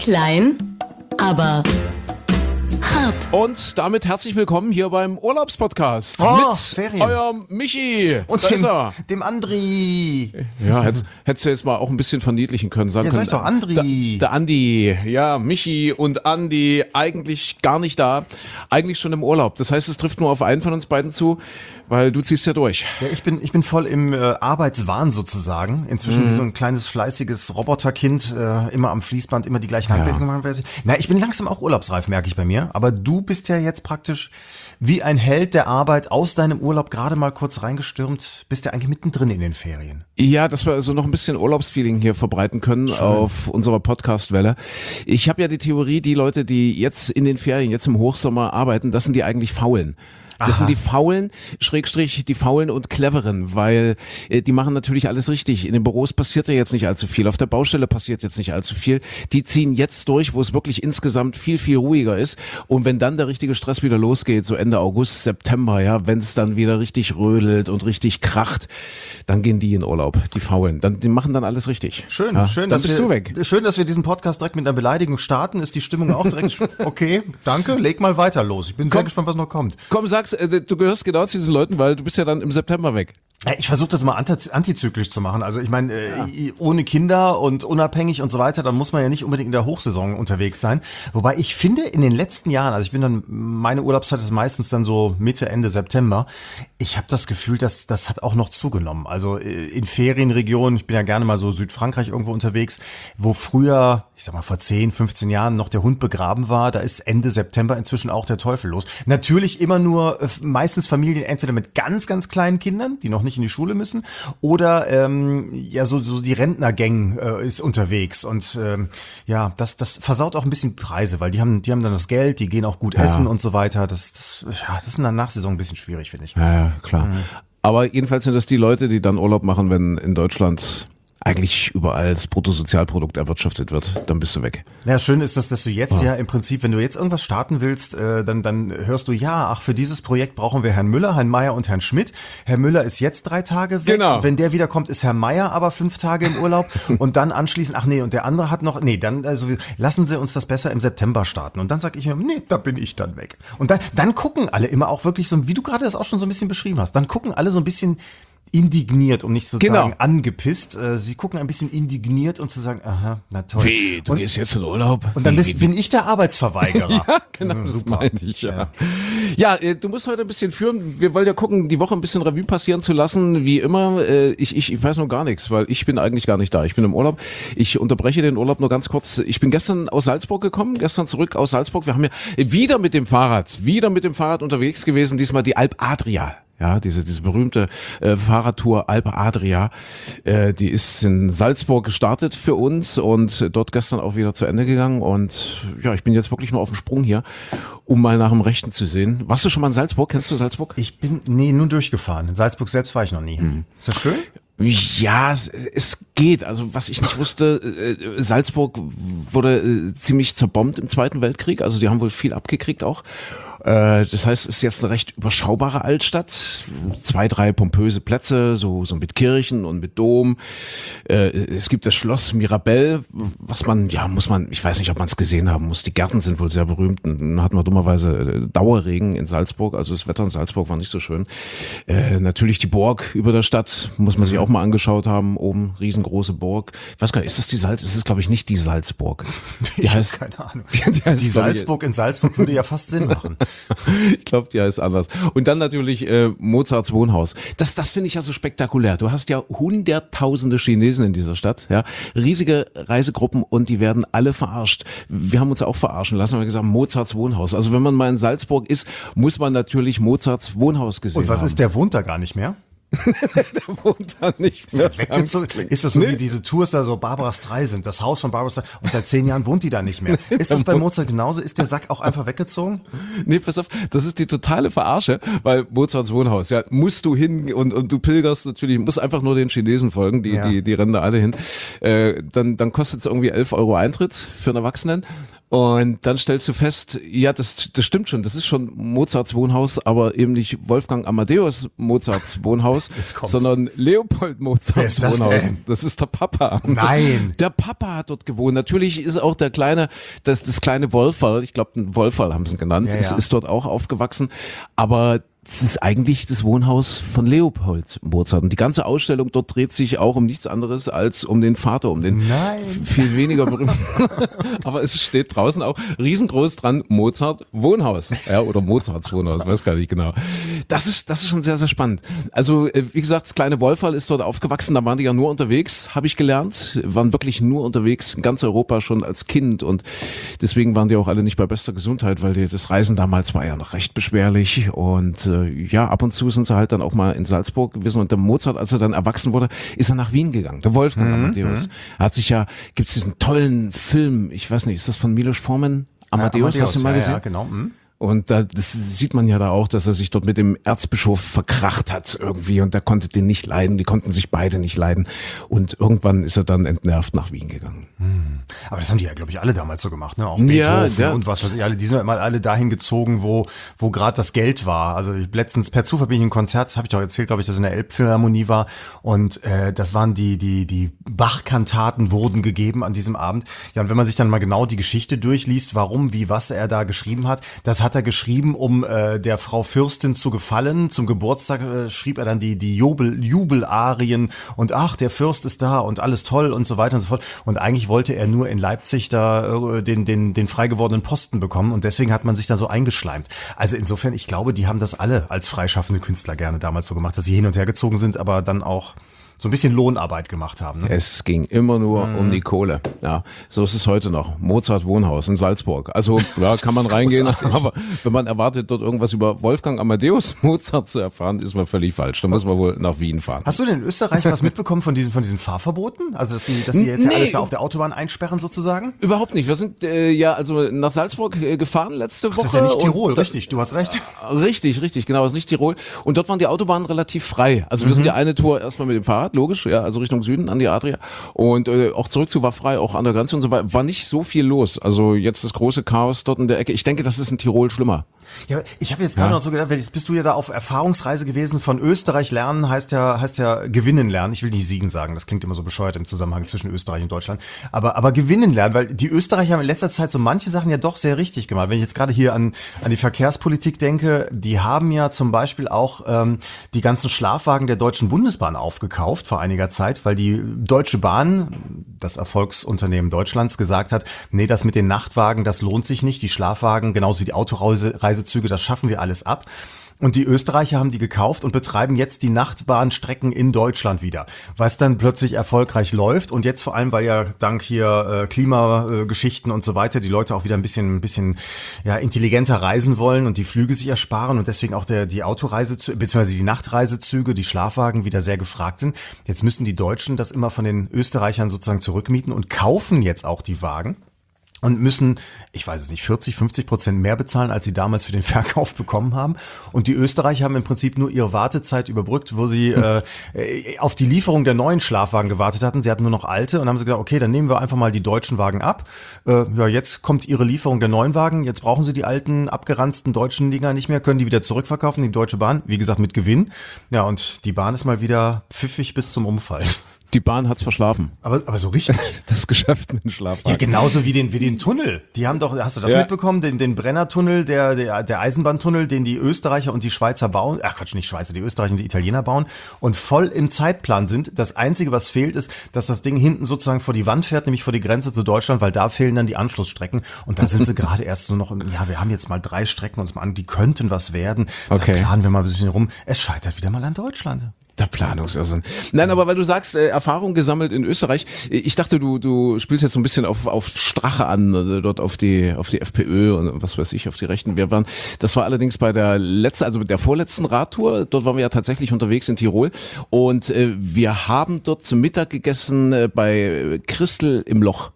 Klein, aber hart. Und damit herzlich willkommen hier beim Urlaubspodcast mit Ferien. eurem Michi. Und da ist er. dem Andri. Ja, hättest du jetzt mal auch ein bisschen verniedlichen können. Sagen Ja, können, sag doch Andri. Der Andi, ja, Michi und Andi, eigentlich gar nicht da, eigentlich schon im Urlaub. Das heißt, es trifft nur auf einen von uns beiden zu, weil du ziehst ja durch. Ja, ich bin voll im Arbeitswahn sozusagen. Inzwischen wie so ein kleines, fleißiges Roboterkind, immer am Fließband, immer die gleichen Handbewegungen machen. Na, ich bin langsam auch urlaubsreif, merke ich bei mir. Aber du bist ja jetzt praktisch wie ein Held der Arbeit aus deinem Urlaub gerade mal kurz reingestürmt. Bist ja eigentlich mittendrin in den Ferien. Ja, dass wir also noch ein bisschen Urlaubsfeeling hier verbreiten können auf unserer Podcast-Welle. Ich habe ja die Theorie, die Leute, die jetzt in den Ferien, jetzt im Hochsommer arbeiten, das sind die eigentlich Faulen. Das sind die Faulen, Schrägstrich, die Faulen und Cleveren, weil die machen natürlich alles richtig. In den Büros passiert ja jetzt nicht allzu viel, auf der Baustelle passiert jetzt nicht allzu viel. Die ziehen jetzt durch, wo es wirklich insgesamt viel, viel ruhiger ist. Und wenn dann der richtige Stress wieder losgeht, so Ende August, September, ja, wenn es dann wieder richtig rödelt und richtig kracht, dann gehen die in Urlaub, die Faulen. Die machen dann alles richtig. Schön, ja, schön, dann bist du weg. Schön, dass wir diesen Podcast direkt mit einer Beleidigung starten. Ist die Stimmung auch direkt okay? Danke, leg mal weiter los. Ich bin sehr gespannt, was noch kommt. Komm, du gehörst genau zu diesen Leuten, weil du bist ja dann im September weg. Ich versuche das mal antizyklisch zu machen. Also ich meine, ohne Kinder und unabhängig und so weiter, dann muss man ja nicht unbedingt in der Hochsaison unterwegs sein. Wobei ich finde, in den letzten Jahren, also meine Urlaubszeit ist meistens dann so Mitte, Ende September, ich habe das Gefühl, dass das hat auch noch zugenommen. Also in Ferienregionen, ich bin ja gerne mal so Südfrankreich irgendwo unterwegs, wo früher, ich sag mal vor 10, 15 Jahren noch der Hund begraben war, da ist Ende September inzwischen auch der Teufel los. Natürlich immer nur meistens Familien entweder mit ganz, ganz kleinen Kindern, die noch nicht in die Schule müssen, oder so die Rentnergang ist unterwegs und das versaut auch ein bisschen Preise, weil die haben dann das Geld, die gehen auch gut essen und so weiter. Das ist in der Nachsaison ein bisschen schwierig, finde ich. Ja, klar. Aber jedenfalls sind das die Leute, die dann Urlaub machen, wenn in Deutschland eigentlich überall das Bruttosozialprodukt erwirtschaftet wird, dann bist du weg. Ja, schön ist das, dass du jetzt ja im Prinzip, wenn du jetzt irgendwas starten willst, dann hörst du, für dieses Projekt brauchen wir Herrn Müller, Herrn Meier und Herrn Schmidt. Herr Müller ist jetzt 3 Tage weg. Genau. Wenn der wiederkommt, ist Herr Meier aber 5 Tage im Urlaub und dann anschließend, und der andere hat noch, lassen Sie uns das besser im September starten. Und dann sag ich mir, da bin ich dann weg. Und dann gucken alle immer auch wirklich so, wie du gerade das auch schon so ein bisschen beschrieben hast, dann gucken alle so ein bisschen indigniert, um nicht zu sagen angepisst. Sie gucken ein bisschen indigniert, um zu sagen, aha, na toll. Wie, du gehst jetzt in Urlaub? Und dann bin ich der Arbeitsverweigerer. Ja, genau, das meinte ich, ja. Ja, du musst heute ein bisschen führen. Wir wollen ja gucken, die Woche ein bisschen Revue passieren zu lassen, wie immer. Ich weiß noch gar nichts, weil ich bin eigentlich gar nicht da. Ich bin im Urlaub. Ich unterbreche den Urlaub nur ganz kurz. Ich bin gestern aus Salzburg gekommen, gestern zurück aus Salzburg. Wir haben ja wieder mit dem Fahrrad unterwegs gewesen, diesmal die Alp Adria. Ja, diese berühmte Fahrradtour Alpe Adria, die ist in Salzburg gestartet für uns und dort gestern auch wieder zu Ende gegangen. Und ja, ich bin jetzt wirklich mal auf dem Sprung hier, um mal nach dem Rechten zu sehen. Warst du schon mal in Salzburg? Kennst du Salzburg? Ich bin, nur durchgefahren. In Salzburg selbst war ich noch nie. Ist das schön? Ja, es geht. Also was ich nicht wusste, Salzburg wurde ziemlich zerbombt im Zweiten Weltkrieg. Also die haben wohl viel abgekriegt auch. Das heißt, es ist jetzt eine recht überschaubare Altstadt. 2, 3 pompöse Plätze, so mit Kirchen und mit Dom. Es gibt das Schloss Mirabell, was ich weiß nicht, ob man es gesehen haben muss. Die Gärten sind wohl sehr berühmt. Dann hatten wir dummerweise Dauerregen in Salzburg. Also das Wetter in Salzburg war nicht so schön. Natürlich die Burg über der Stadt, muss man sich auch mal angeschaut haben. Oben, riesengroße Burg. Ich weiß gar nicht, ist es glaube ich nicht die Salzburg. Ich habe keine Ahnung. Die Salzburg in Salzburg würde ja fast Sinn machen. Ich glaube, die heißt anders. Und dann natürlich Mozarts Wohnhaus. Das finde ich ja so spektakulär. Du hast ja hunderttausende Chinesen in dieser Stadt, ja, riesige Reisegruppen und die werden alle verarscht. Wir haben uns auch verarschen lassen, haben wir gesagt, Mozarts Wohnhaus. Also wenn man mal in Salzburg ist, muss man natürlich Mozarts Wohnhaus gesehen haben. Und was ist, der wohnt da gar nicht mehr? Der wohnt da nicht mehr. Ist weggezogen? Ist das so wie diese Tours da so Barbara Streisand, das Haus von Barbara Streisand und seit 10 Jahren wohnt die da nicht mehr. Ist das bei Mozart genauso? Ist der Sack auch einfach weggezogen? Nee, pass auf, das ist die totale Verarsche, weil Mozarts Wohnhaus, ja, musst du hin und du pilgerst natürlich, musst einfach nur den Chinesen folgen, die rennen da alle hin. Dann kostet es irgendwie 11 € Eintritt für einen Erwachsenen. Und dann stellst du fest, ja, das stimmt schon, das ist schon Mozarts Wohnhaus, aber eben nicht Wolfgang Amadeus Mozarts Wohnhaus, sondern Leopold Mozarts Wohnhaus. Das ist der Papa. Nein. Der Papa hat dort gewohnt. Natürlich ist auch das kleine Wolferl, ich glaube, ein Wolferl haben sie ihn genannt, ist dort auch aufgewachsen, aber das ist eigentlich das Wohnhaus von Leopold Mozart. Und die ganze Ausstellung dort dreht sich auch um nichts anderes als um den Vater, um den viel weniger berühmten. Aber es steht draußen auch riesengroß dran, Mozart Wohnhaus. Ja, oder Mozarts Wohnhaus, weiß gar nicht genau. Das ist schon sehr, sehr spannend. Also, wie gesagt, das kleine Wolferl ist dort aufgewachsen. Da waren die ja nur unterwegs, habe ich gelernt. Waren wirklich nur unterwegs in ganz Europa schon als Kind. Und deswegen waren die auch alle nicht bei bester Gesundheit, weil das Reisen damals war ja noch recht beschwerlich. Und ja, ab und zu sind sie halt dann auch mal in Salzburg gewesen und der Mozart, als er dann erwachsen wurde, ist er nach Wien gegangen, der Wolfgang Amadeus. Er hat sich gibt's diesen tollen Film, ich weiß nicht, ist das von Milos Forman? Amadeus, hast du mal gesehen? Ja, genau. Und das sieht man ja da auch, dass er sich dort mit dem Erzbischof verkracht hat irgendwie und der konnte den nicht leiden, die konnten sich beide nicht leiden und irgendwann ist er dann entnervt nach Wien gegangen. Aber das haben die ja, glaube ich, alle damals so gemacht, ne? Auch Beethoven und was weiß ich, die sind immer alle dahin gezogen, wo gerade das Geld war. Also letztens per Zufall bin ich in ein Konzert, habe ich doch erzählt, glaube ich, dass in der Elbphilharmonie war und das waren die Bach-Kantaten wurden gegeben an diesem Abend. Ja, und wenn man sich dann mal genau die Geschichte durchliest, warum, wie, was er da geschrieben hat, das hat er geschrieben, um der Frau Fürstin zu gefallen. Zum Geburtstag schrieb er dann die Jubelarien und ach, der Fürst ist da und alles toll und so weiter und so fort. Und eigentlich wollte er nur in Leipzig da den frei gewordenen Posten bekommen und deswegen hat man sich da so eingeschleimt. Also insofern, ich glaube, die haben das alle als freischaffende Künstler gerne damals so gemacht, dass sie hin und her gezogen sind, aber dann auch so ein bisschen Lohnarbeit gemacht haben. Ne? Es ging immer nur um die Kohle. Ja, so ist es heute noch. Mozart Wohnhaus in Salzburg. Also ja, kann man reingehen, aber wenn man erwartet, dort irgendwas über Wolfgang Amadeus Mozart zu erfahren, ist man völlig falsch. Da muss man wohl nach Wien fahren. Hast du denn in Österreich was mitbekommen von diesen Fahrverboten? Also dass die jetzt ja alles da auf der Autobahn einsperren sozusagen? Überhaupt nicht. Wir sind also nach Salzburg gefahren letzte Woche. Das ist ja nicht Tirol, richtig, du hast recht. Richtig, genau, das ist nicht Tirol. Und dort waren die Autobahnen relativ frei. Also wir sind ja eine Tour erstmal mit dem Fahrrad, logisch, ja, also Richtung Süden an die Adria und auch zurückzu war frei, auch an der Grenze und so weiter, war nicht so viel los. Also jetzt das große Chaos dort in der Ecke. Ich denke, das ist in Tirol schlimmer. Ja, ich habe jetzt gerade noch so gedacht, jetzt bist du ja da auf Erfahrungsreise gewesen. Von Österreich lernen heißt ja gewinnen lernen. Ich will nicht siegen sagen, das klingt immer so bescheuert im Zusammenhang zwischen Österreich und Deutschland. Aber gewinnen lernen, weil die Österreicher haben in letzter Zeit so manche Sachen ja doch sehr richtig gemacht. Wenn ich jetzt gerade hier an die Verkehrspolitik denke, die haben ja zum Beispiel auch die ganzen Schlafwagen der Deutschen Bundesbahn aufgekauft vor einiger Zeit, weil die Deutsche Bahn, das Erfolgsunternehmen Deutschlands, gesagt hat, nee, das mit den Nachtwagen, das lohnt sich nicht. Die Schlafwagen, genauso wie die Autoreisezüge, das schaffen wir alles ab. Und die Österreicher haben die gekauft und betreiben jetzt die Nachtbahnstrecken in Deutschland wieder, was dann plötzlich erfolgreich läuft und jetzt vor allem, weil ja dank hier Klimageschichten und so weiter die Leute auch wieder ein bisschen ja intelligenter reisen wollen und die Flüge sich ersparen und deswegen auch die Autoreisezüge bzw. die Nachtreisezüge, die Schlafwagen wieder sehr gefragt sind. Jetzt müssen die Deutschen das immer von den Österreichern sozusagen zurückmieten und kaufen jetzt auch die Wagen. Und müssen, ich weiß es nicht, 40-50% mehr bezahlen, als sie damals für den Verkauf bekommen haben. Und die Österreicher haben im Prinzip nur ihre Wartezeit überbrückt, wo sie auf die Lieferung der neuen Schlafwagen gewartet hatten. Sie hatten nur noch alte und haben sie gesagt, okay, dann nehmen wir einfach mal die deutschen Wagen ab. Ja, jetzt kommt ihre Lieferung der neuen Wagen. Jetzt brauchen sie die alten, abgeranzten deutschen Dinger nicht mehr, können die wieder zurückverkaufen, die Deutsche Bahn. Wie gesagt, mit Gewinn. Ja, und die Bahn ist mal wieder pfiffig bis zum Umfallen. Die Bahn hat's verschlafen. Aber so richtig. Das Geschäft mit dem Schlafwagen. Ja, genauso wie den Tunnel. Die haben doch, hast du das mitbekommen? Den Brennertunnel, der Eisenbahntunnel, den die Österreicher und die Schweizer bauen. Ach Quatsch, nicht Schweizer, die Österreicher und die Italiener bauen und voll im Zeitplan sind. Das Einzige, was fehlt, ist, dass das Ding hinten sozusagen vor die Wand fährt, nämlich vor die Grenze zu Deutschland, weil da fehlen dann die Anschlussstrecken. Und da sind sie gerade erst so noch, wir haben jetzt mal 3 Strecken uns mal an, die könnten was werden. Okay. Da planen wir mal ein bisschen rum. Es scheitert wieder mal an Deutschland. Der Planungsirrsinn. Nein, aber weil du sagst, Erfahrung gesammelt in Österreich. Ich dachte, du spielst jetzt so ein bisschen auf Strache an, also dort auf die FPÖ und was weiß ich, auf die Rechten. Das war allerdings bei der vorletzten Radtour. Dort waren wir ja tatsächlich unterwegs in Tirol und wir haben dort zum Mittag gegessen bei Christel im Loch.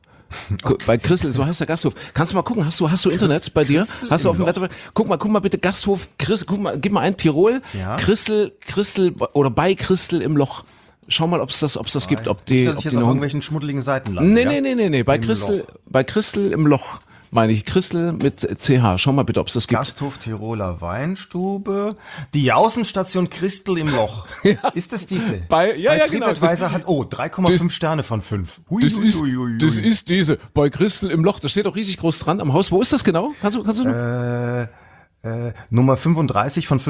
Bei Christel, so heißt der Gasthof. Kannst du mal gucken, hast du Internet bei dir? Hast du auf dem Wetter? Guck mal bitte Gasthof Christel, gib mal ein Tirol, ja. Christel oder bei Christel im Loch. Schau mal, ob es das gibt, ob die dass ich jetzt auf irgendwelchen schmuddeligen Seiten lande. Nee, bei Christel im Loch. meine ich. Christel mit CH. Schau mal bitte, ob es das gibt. Gasthof Tiroler Weinstube. Die Außenstation Christel im Loch. Ist das diese? Bei TripAdvisor genau. hat 3,5 Sterne von 5. Hui, Das hui, hui, hui, das hui. ist diese. Bei Christel im Loch. Das steht auch riesig groß dran am Haus. Wo ist das genau? Kannst du? Nummer 35 von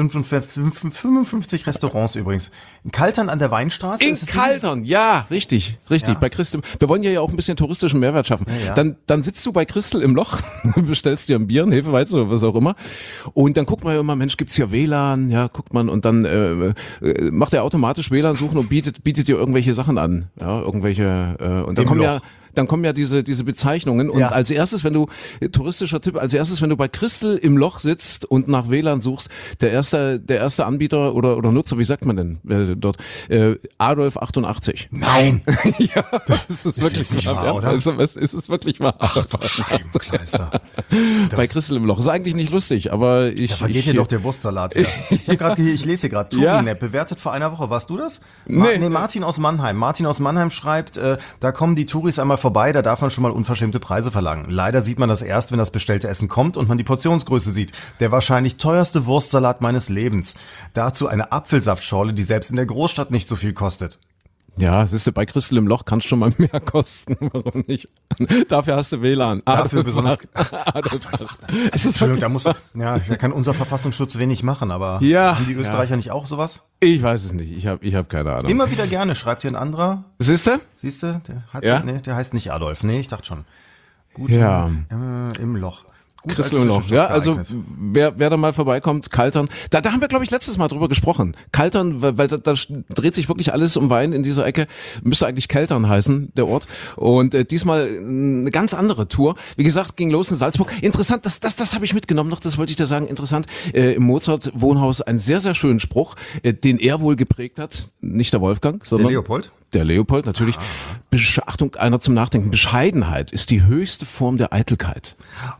55 Restaurants übrigens. In Kaltern an der Weinstraße. In ist es Kaltern, ja, richtig. Ja. Bei Christel. Wir wollen ja auch ein bisschen touristischen Mehrwert schaffen. Ja. Dann sitzt du bei Christel im Loch, bestellst dir ein Bier, ein Hefeweizen oder was auch immer. Und dann guckt man ja immer, Mensch, gibt's hier WLAN? Ja, guckt man und dann macht er automatisch WLAN suchen und bietet dir irgendwelche Sachen an. Ja, irgendwelche und dann kommen ja diese Bezeichnungen und Ja. als erstes, wenn du wenn du bei Christel im Loch sitzt und nach WLAN suchst, der erste Anbieter oder Nutzer, wie sagt man denn dort? Adolf 88. Nein. Ja, das ist wirklich ist nicht wahr, ja. oder? Also, ist es wirklich wahr? Ach du Scheibenkleister. Bei Christel im Loch. Ist eigentlich nicht lustig, aber Da vergeht dir doch der Wurstsalat wieder. Ich lese hier gerade, Ja. Turinep, bewertet vor einer Woche. Warst du das? Nee. Martin aus Mannheim. Martin aus Mannheim schreibt, da kommen die Touris einmal vorbei, da darf man schon mal unverschämte Preise verlangen. Leider sieht man das erst, wenn das bestellte Essen kommt und man die Portionsgröße sieht. Der wahrscheinlich teuerste Wurstsalat meines Lebens. Dazu eine Apfelsaftschorle, die selbst in der Großstadt nicht so viel kostet. Ja, siehst du, bei Christel im Loch kann es schon mal mehr kosten. Warum nicht? Dafür hast du WLAN. Dafür besonders. Entschuldigung, da kann unser Verfassungsschutz wenig machen, aber Ja. haben die Österreicher nicht auch sowas? Ich weiß es nicht. Ich hab keine Ahnung. Immer wieder gerne, schreibt hier ein anderer. Siehst du? Siehst du, Ja. der heißt nicht Adolf. Nee, ich dachte schon. Gut, Ja. im Loch. Gut Christel als im Loch. Ja, also Zwischenstopp wer da mal vorbeikommt, Kaltern. Da haben wir, glaube ich, letztes Mal drüber gesprochen. Kaltern, weil da dreht sich wirklich alles um Wein in dieser Ecke. Müsste eigentlich Keltern heißen, der Ort. Und diesmal eine ganz andere Tour. Wie gesagt, ging los in Salzburg. Interessant, das habe ich mitgenommen noch, das wollte ich dir sagen. Interessant, im Mozart-Wohnhaus einen sehr, sehr schönen Spruch, den er wohl geprägt hat. Nicht der Wolfgang, sondern Der Leopold? Der Leopold, natürlich. Achtung, einer zum Nachdenken. Bescheidenheit ist die höchste Form der Eitelkeit.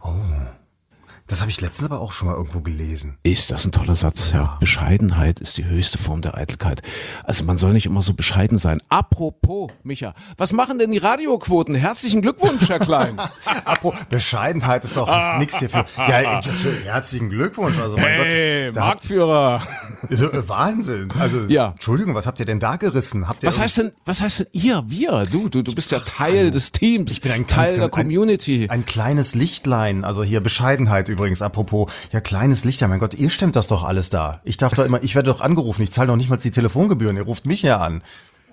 Das habe ich letztens aber auch schon mal irgendwo gelesen. Ist das ein toller Satz, ja. Bescheidenheit ist die höchste Form der Eitelkeit. Also man soll nicht immer so bescheiden sein. Apropos, Micha, was machen denn die Radioquoten? Herzlichen Glückwunsch, Herr Klein. Bescheidenheit ist doch nix hierfür. Ja, herzlichen Glückwunsch. Also mein Gott. Da Marktführer. Wahnsinn. Also, Ja. Entschuldigung, was habt ihr denn da gerissen? Habt ihr Was heißt denn ihr, wir? Du bist ja Teil des Teams. Ich bin ein Teil der Community. Ein kleines Lichtlein, also hier Bescheidenheit übrigens, apropos, ja, kleines Lichtlein, mein Gott, ihr stemmt das doch alles da. Ich darf doch immer, ich werde doch angerufen, ich zahle doch nicht mal die Telefongebühren, ihr ruft mich ja an.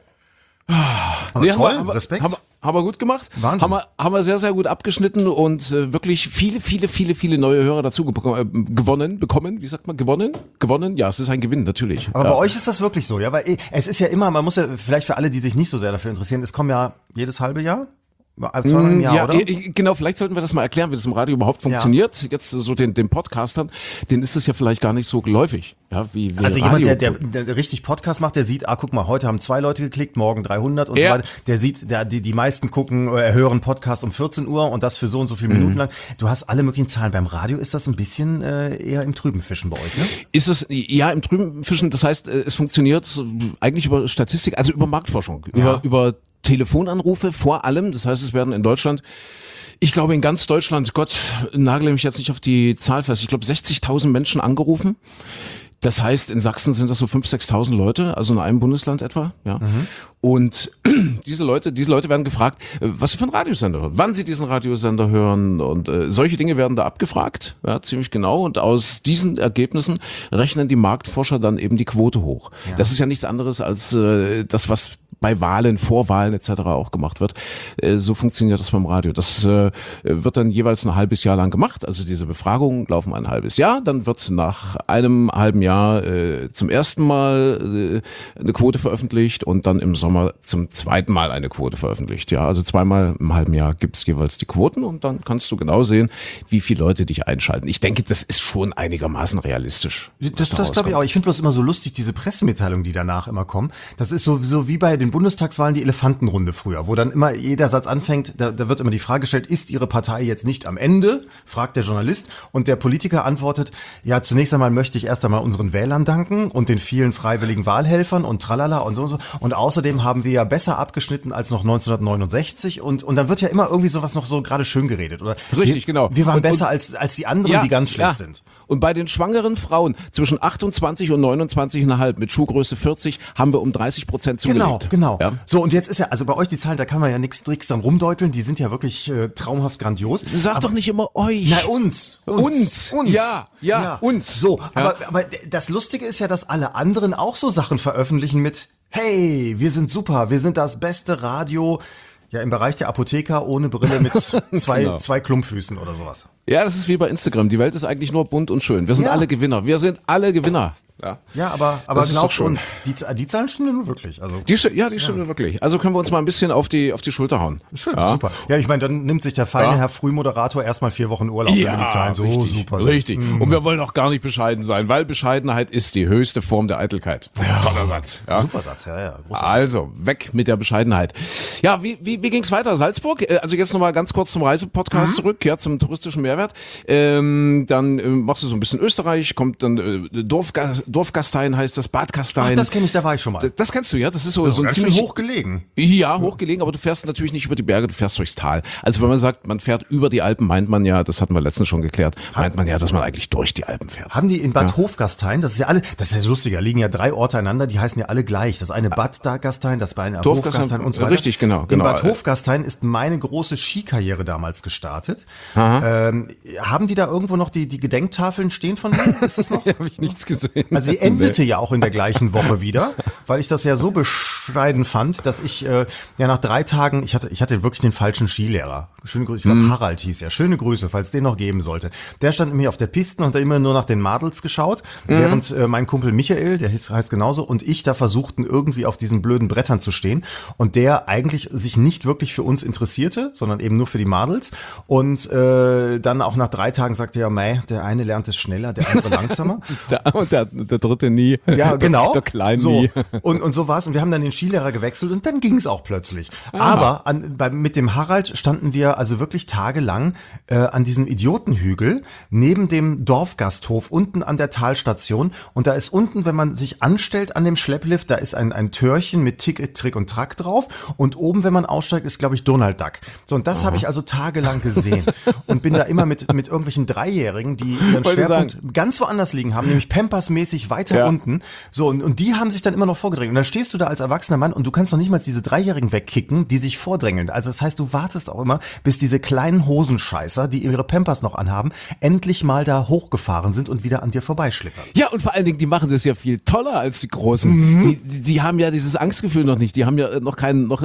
Aber Nee, toll, haben wir, Respekt. Haben wir gut gemacht. Wahnsinn. Haben wir sehr, sehr gut abgeschnitten und wirklich viele neue Hörer dazu bekommen. Wie sagt man? Gewonnen? Ja, es ist ein Gewinn, natürlich. Aber ja. bei euch ist das wirklich so, ja, weil es ist ja immer, man muss ja, vielleicht für alle, die sich nicht so sehr dafür interessieren, es kommen ja jedes halbe Jahr? Zweimal im Jahr, Ja, oder? genau, vielleicht sollten wir das mal erklären, wie das im Radio überhaupt funktioniert. Jetzt so den Podcastern, denen ist es ja vielleicht gar nicht so geläufig. Ja, wie Also Radio. jemand, der richtig Podcast macht, der sieht, guck mal, heute haben 2 Leute geklickt, morgen 300 und so Ja. weiter. Der sieht, die meisten gucken, hören Podcast um 14 Uhr und das für so und so viele Minuten lang. Du hast alle möglichen Zahlen. Beim Radio ist das ein bisschen eher im Trüben fischen bei euch, ne? Ist es, ja, im Trüben fischen, das heißt, es funktioniert eigentlich über Statistik, also über Marktforschung, über Telefonanrufe vor allem. Das heißt, es werden in Deutschland, ich glaube in ganz Deutschland, Gott, nagle mich jetzt nicht auf die Zahl fest, ich glaube 60.000 Menschen angerufen. Das heißt, in Sachsen sind das so 5.000, 6.000 Leute, also in einem Bundesland etwa, ja. Und diese Leute werden gefragt, was sie für einen Radiosender hören, wann sie diesen Radiosender hören und solche Dinge werden da abgefragt, ja, ziemlich genau. Und aus diesen Ergebnissen rechnen die Marktforscher dann eben die Quote hoch. Ja. Das ist ja nichts anderes als das, was bei Wahlen, Vorwahlen etc. auch gemacht wird. So funktioniert das beim Radio. Das wird dann jeweils ein halbes Jahr lang gemacht. Also diese Befragungen laufen ein halbes Jahr. Dann wird nach einem halben Jahr zum ersten Mal eine Quote veröffentlicht und dann im Sommer zum zweiten Mal eine Quote veröffentlicht. Ja, also zweimal im halben Jahr gibt es jeweils die Quoten und dann kannst du genau sehen, wie viele Leute dich einschalten. Ich denke, das ist schon einigermaßen realistisch. Das glaube ich auch. Ich finde bloß immer so lustig, diese Pressemitteilungen, die danach immer kommen. Das ist so wie bei den den Bundestagswahlen die Elefantenrunde früher, wo dann immer jeder Satz anfängt, da wird immer die Frage gestellt, ist Ihre Partei jetzt nicht am Ende? Fragt der Journalist und der Politiker antwortet, ja, zunächst einmal möchte ich erst einmal unseren Wählern danken und den vielen freiwilligen Wahlhelfern und tralala und so und so. Und außerdem haben wir ja besser abgeschnitten als noch 1969 und dann wird ja immer irgendwie sowas noch so gerade schön geredet, oder? Richtig, genau. Wir waren besser als die anderen, die ganz schlecht sind. Und bei den schwangeren Frauen zwischen 28 und 29,5 mit Schuhgröße 40 haben wir um 30% zugelegt. Genau. Ja? So, und jetzt ist ja, also bei euch die Zahlen, da kann man ja nichts dran rumdeuteln, die sind ja wirklich traumhaft grandios. Sag doch nicht immer euch. Na, uns. Ja, uns. So, Ja. aber das Lustige ist ja, dass alle anderen auch so Sachen veröffentlichen mit, hey, wir sind super, wir sind das beste Radio, ja, im Bereich der Apotheker ohne Brille mit zwei Klumpfüßen oder sowas. Ja, das ist wie bei Instagram. Die Welt ist eigentlich nur bunt und schön. Wir sind alle Gewinner. Wir sind alle Gewinner. Ja, aber Das ist doch glaubt schön. uns, die Zahlen stimmen nur wirklich. Also Die stimmen wirklich. Also können wir uns mal ein bisschen auf die Schulter hauen. schön, Ja? super. Ja, ich meine, dann nimmt sich der feine Ja. Herr Frühmoderator erstmal 4 Wochen Urlaub, wenn die Zahlen so richtig, super sind. Richtig. Und wir wollen auch gar nicht bescheiden sein, weil Bescheidenheit ist die höchste Form der Eitelkeit. Toller Satz. Ja? Super Satz, ja. Großartig. Also, weg mit der Bescheidenheit. Ja, wie ging's weiter? Salzburg? Also jetzt nochmal ganz kurz zum Reisepodcast zurück, ja, zum touristischen Mehrwert. Dann machst du so ein bisschen Österreich, kommt dann Dorfgastein heißt das, Bad Gastein. Ach, das kenne ich, da war ich schon mal. Das kennst du, ja? Das ist so ein Ganz schön ziemlich hoch gelegen. Ja, hochgelegen, aber du fährst natürlich nicht über die Berge, du fährst durchs Tal. Also wenn man sagt, man fährt über die Alpen, meint man ja, das hatten wir letztens schon geklärt, meint man ja, dass man eigentlich durch die Alpen fährt. Haben die in Bad Hofgastein, das ist ja so lustig, da liegen ja 3 Orte einander, die heißen ja alle gleich. Das eine Bad Gastein, das eine Hofgastein und so weiter. Richtig, genau. In Bad Hofgastein ist meine große Skikarriere damals gestartet. Haben die da irgendwo noch die Gedenktafeln stehen von mir? Ist das noch? Habe ich nichts gesehen. Also sie endete ja auch in der gleichen Woche wieder, weil ich das ja so bescheiden fand, dass ich nach 3 Tagen, ich hatte wirklich den falschen Skilehrer. Schöne Grüße, ich glaube Harald hieß er. Schöne Grüße, falls es den noch geben sollte. Der stand nämlich auf der Piste und hat immer nur nach den Madels geschaut, während mein Kumpel Michael, der heißt genauso, und ich da versuchten irgendwie auf diesen blöden Brettern zu stehen und der eigentlich sich nicht wirklich für uns interessierte, sondern eben nur für die Madels und dann auch nach 3 Tagen sagte er, der eine lernt es schneller, der andere langsamer. Der dritte nie. Ja, genau. Der Kleine so. nie. Und so war's. Und wir haben dann den Skilehrer gewechselt und dann ging es auch plötzlich. Aber mit dem Harald standen wir also wirklich tagelang an diesem Idiotenhügel neben dem Dorfgasthof unten an der Talstation. Und da ist unten, wenn man sich anstellt an dem Schlepplift, da ist ein Türchen mit Ticket, Trick und Track drauf. Und oben, wenn man aussteigt, ist, glaube ich, Donald Duck. So, und das habe ich also tagelang gesehen. Und bin da immer mit irgendwelchen Dreijährigen, die ihren Schwerpunkt ganz woanders liegen haben, nämlich Pampers-mäßig weiter unten. So, und die haben sich dann immer noch vorgedrängt. Und dann stehst du da als erwachsener Mann und du kannst noch nicht mal diese Dreijährigen wegkicken, die sich vordrängeln. Also das heißt, du wartest auch immer, bis diese kleinen Hosenscheißer, die ihre Pampers noch anhaben, endlich mal da hochgefahren sind und wieder an dir vorbeischlittern. Ja, und vor allen Dingen, die machen das ja viel toller als die Großen. Die haben ja dieses Angstgefühl noch nicht. Die haben ja noch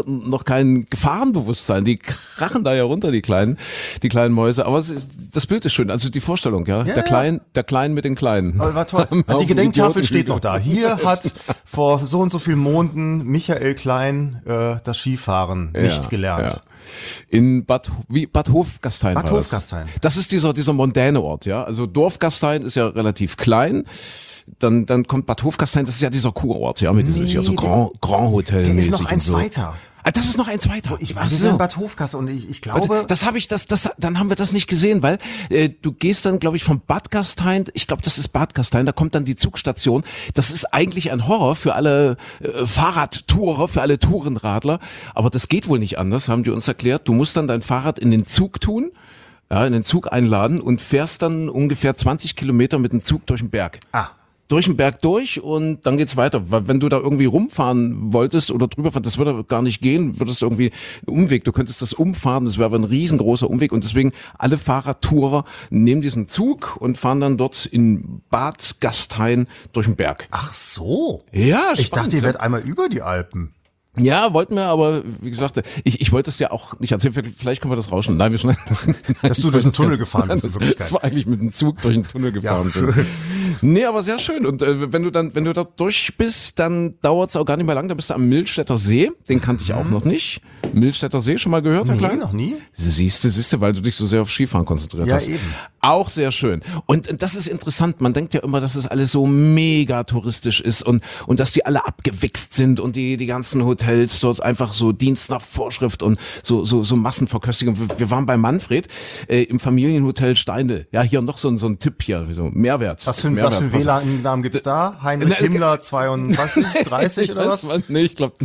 kein Gefahrenbewusstsein. Die krachen da ja runter, die kleinen Mäuse. Aber das Bild ist schön. Also die Vorstellung, ja. Der Klein mit den Kleinen. Aber war toll. Die Gedenktafel steht noch da. Hier hat vor so und so vielen Monaten Michael Klein das Skifahren nicht gelernt. Ja. In Bad Hofgastein. Bad Hofgastein. Das ist dieser mondäne Ort, ja. Also Dorfgastein ist ja relativ klein. Dann kommt Bad Hofgastein, das ist ja dieser Kurort, ja, mit diesem so Grand Hotel. Der ist noch eins weiter. Ah, das ist noch eins weiter. Ich war in Bad Hofgastein und ich glaube... Dann haben wir das nicht gesehen, weil du gehst dann, glaube ich, vom Bad Gastein, ich glaube, das ist Bad Gastein, da kommt dann die Zugstation. Das ist eigentlich ein Horror für alle Fahrradtourer, für alle Tourenradler. Aber das geht wohl nicht anders, haben die uns erklärt. Du musst dann dein Fahrrad in den Zug tun, ja, in den Zug einladen und fährst dann ungefähr 20 Kilometer mit dem Zug durch den Berg. Durch den Berg durch und dann geht's weiter. Weil wenn du da irgendwie rumfahren wolltest oder drüber fahren, das würde gar nicht gehen, würdest du irgendwie einen Umweg, du könntest das umfahren, das wäre aber ein riesengroßer Umweg und deswegen alle Fahrradtourer nehmen diesen Zug und fahren dann dort in Bad Gastein durch den Berg. Ach so. Ja, ich dachte, ihr werdet einmal über die Alpen. Ja, wollten wir, aber wie gesagt, ich wollte es ja auch nicht erzählen, vielleicht können wir das rauschen. Nein, wir schneiden das. Dass du durch den Tunnel gefahren bist, in Wirklichkeit. Das war eigentlich mit dem Zug durch den Tunnel gefahren. Ja, schön. Nee, aber sehr schön. Und wenn du da durch bist, dann dauert es auch gar nicht mehr lang. Da bist du am Milstädter See. Den kannte ich auch noch nicht. Milstädter See, schon mal gehört, Herr Klein? noch nie. Siehste, weil du dich so sehr auf Skifahren konzentriert Ja, hast. eben. Auch sehr schön. Und das ist interessant. Man denkt ja immer, dass es alles so mega touristisch ist und dass die alle abgewichst sind und die ganzen Hotels dort einfach so Dienst nach Vorschrift und so Massenverköstigung. Wir waren bei Manfred im Familienhotel Steindl. Ja, hier noch so ein Tipp hier, so Mehrwert. Was für ein WLAN-Namen gibt's da? Heinrich Himmler 32, 30 oder was? Nee, ich glaube,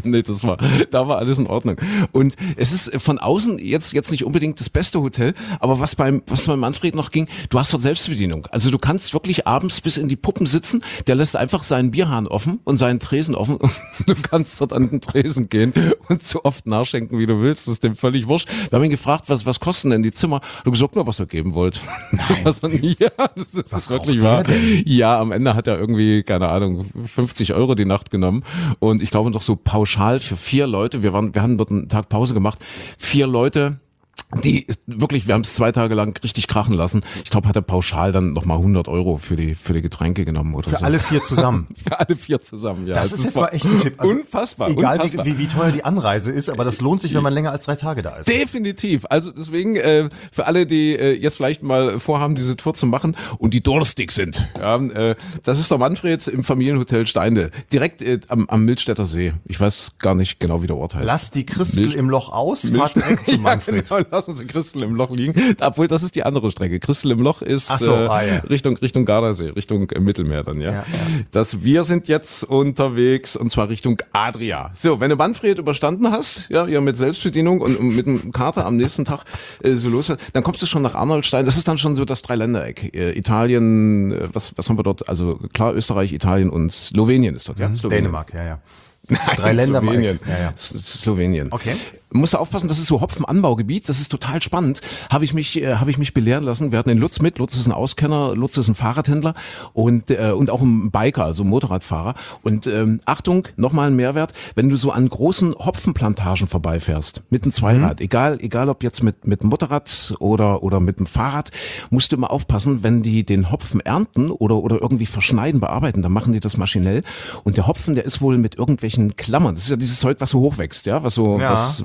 da war alles in Ordnung. Und es ist von außen jetzt nicht unbedingt das beste Hotel, aber was beim Manfred noch ging, du hast dort Selbstbedienung. Also du kannst wirklich abends bis in die Puppen sitzen, der lässt einfach seinen Bierhahn offen und seinen Tresen offen und du kannst dort an den Tresen gehen und so oft nachschenken, wie du willst. Das ist dem völlig wurscht. Wir haben ihn gefragt, was kosten denn die Zimmer? Du gesagt nur, was er geben wollt. Nein. Ja, das ist wirklich wahr. Ja, am Ende hat er irgendwie, keine Ahnung, 50 € die Nacht genommen und ich glaube noch so pauschal für 4 Leute, wir haben dort einen Tag Pause gemacht, 4 Leute, die wirklich, wir haben es 2 Tage lang richtig krachen lassen. Ich glaube, hat er pauschal dann nochmal 100 € für die Getränke genommen oder so. Für alle 4 zusammen. Für alle 4 zusammen, ja. Das ist jetzt mal echt ein Tipp. Also unfassbar. Egal unfassbar. Wie teuer die Anreise ist, aber das lohnt sich, wenn man länger als 3 Tage da ist. Definitiv. Also deswegen, für alle, die jetzt vielleicht mal vorhaben, diese Tour zu machen und die durstig sind, ja, das ist der Manfred im Familienhotel Steindl, direkt am Milstädter See. Ich weiß gar nicht genau, wie der Ort heißt. Lass die Christel im Loch aus, fahrt direkt zu Manfred. Ja, genau, lass uns in Christel im Loch liegen. Obwohl, das ist die andere Strecke. Christel im Loch ist ja. Richtung Gardasee, Richtung Mittelmeer dann, ja. Wir sind jetzt unterwegs und zwar Richtung Adria. So, wenn du Manfred überstanden hast, ja mit Selbstbedienung und mit einem Kater am nächsten Tag so los, dann kommst du schon nach Arnoldstein. Das ist dann schon so das Dreiländereck. Italien, was haben wir dort? Also klar, Österreich, Italien und Slowenien ist dort, ja? Slowenien. Dänemark, ja. Nein, 3 Länder. Slowenien. Ja. Slowenien. Okay. Musst du aufpassen, das ist so Hopfenanbaugebiet, das ist total spannend. Habe ich mich belehren lassen. Wir hatten den Lutz mit. Lutz ist ein Auskenner, Lutz ist ein Fahrradhändler und auch ein Biker, also ein Motorradfahrer. Und Achtung, nochmal ein Mehrwert, wenn du so an großen Hopfenplantagen vorbeifährst, mit einem Zweirad, egal ob jetzt mit dem Motorrad oder mit dem Fahrrad, musst du immer aufpassen, wenn die den Hopfen ernten oder irgendwie verschneiden, bearbeiten, dann machen die das maschinell. Und der Hopfen, der ist wohl mit irgendwelchen Klammern. Das ist ja dieses Zeug, was so hochwächst, ja, was so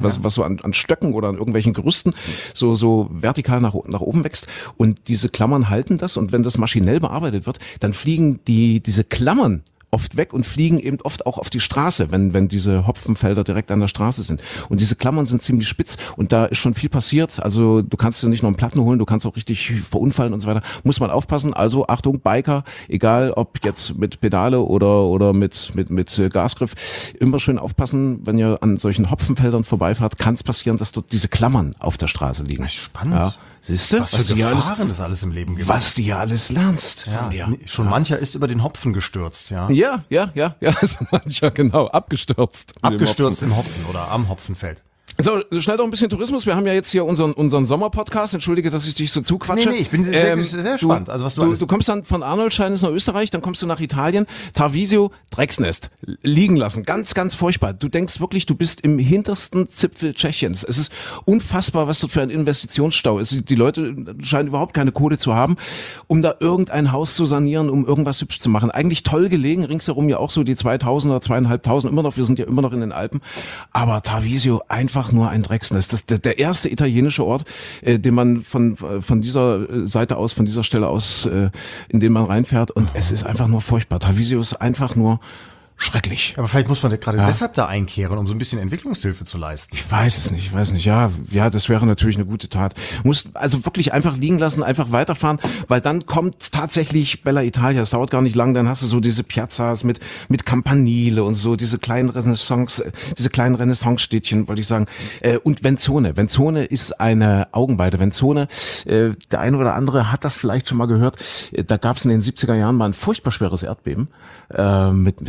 an Stöcken oder an irgendwelchen Gerüsten so vertikal nach oben wächst. Und diese Klammern halten das. Und wenn das maschinell bearbeitet wird, dann fliegen diese Klammern oft weg und fliegen eben oft auch auf die Straße, wenn diese Hopfenfelder direkt an der Straße sind. Und diese Klammern sind ziemlich spitz und da ist schon viel passiert. Also du kannst dir nicht nur einen Platten holen, du kannst auch richtig verunfallen und so weiter. Muss man aufpassen. Also Achtung, Biker, egal ob jetzt mit Pedale oder mit Gasgriff, immer schön aufpassen, wenn ihr an solchen Hopfenfeldern vorbeifahrt, kann es passieren, dass dort diese Klammern auf der Straße liegen. Spannend. Ja. Siehst du? Was für Gefahren das alles im Leben gibt. Was du ja alles lernst von dir. Schon mancher ist über den Hopfen gestürzt, ja. Ja, also mancher, genau, abgestürzt. Abgestürzt im Hopfen oder am Hopfenfeld. So, schnell noch ein bisschen Tourismus. Wir haben ja jetzt hier unseren Sommerpodcast. Entschuldige, dass ich dich so zuquatsche. Nee, ich bin sehr gespannt. Also was du kommst dann von Arnoldstein nach Österreich, dann kommst du nach Italien. Tarvisio, Drecksnest, liegen lassen. Ganz, ganz furchtbar. Du denkst wirklich, du bist im hintersten Zipfel Tschechiens. Es ist unfassbar, was dort für ein Investitionsstau ist. Die Leute scheinen überhaupt keine Kohle zu haben, um da irgendein Haus zu sanieren, um irgendwas hübsch zu machen. Eigentlich toll gelegen, ringsherum ja auch so die 2000er, 2500, immer noch, wir sind ja immer noch in den Alpen. Aber Tarvisio einfach nur ein Drecksnest. Das ist der erste italienische Ort, den man von dieser Seite aus, von dieser Stelle aus, in den man reinfährt. Und es ist einfach nur furchtbar. Tarvisio ist einfach nur schrecklich. Aber vielleicht muss man gerade deshalb da einkehren, um so ein bisschen Entwicklungshilfe zu leisten. Ich weiß es nicht. Ja, das wäre natürlich eine gute Tat. Muss also wirklich einfach liegen lassen, einfach weiterfahren, weil dann kommt tatsächlich Bella Italia. Es dauert gar nicht lang, dann hast du so diese Piazzas mit Campanile und so, diese kleinen Renaissance-Städtchen, wollte ich sagen. Und Venzone. Venzone ist eine Augenweide. Venzone, der eine oder andere hat das vielleicht schon mal gehört. Da gab es in den 70er Jahren mal ein furchtbar schweres Erdbeben mit ich glaube,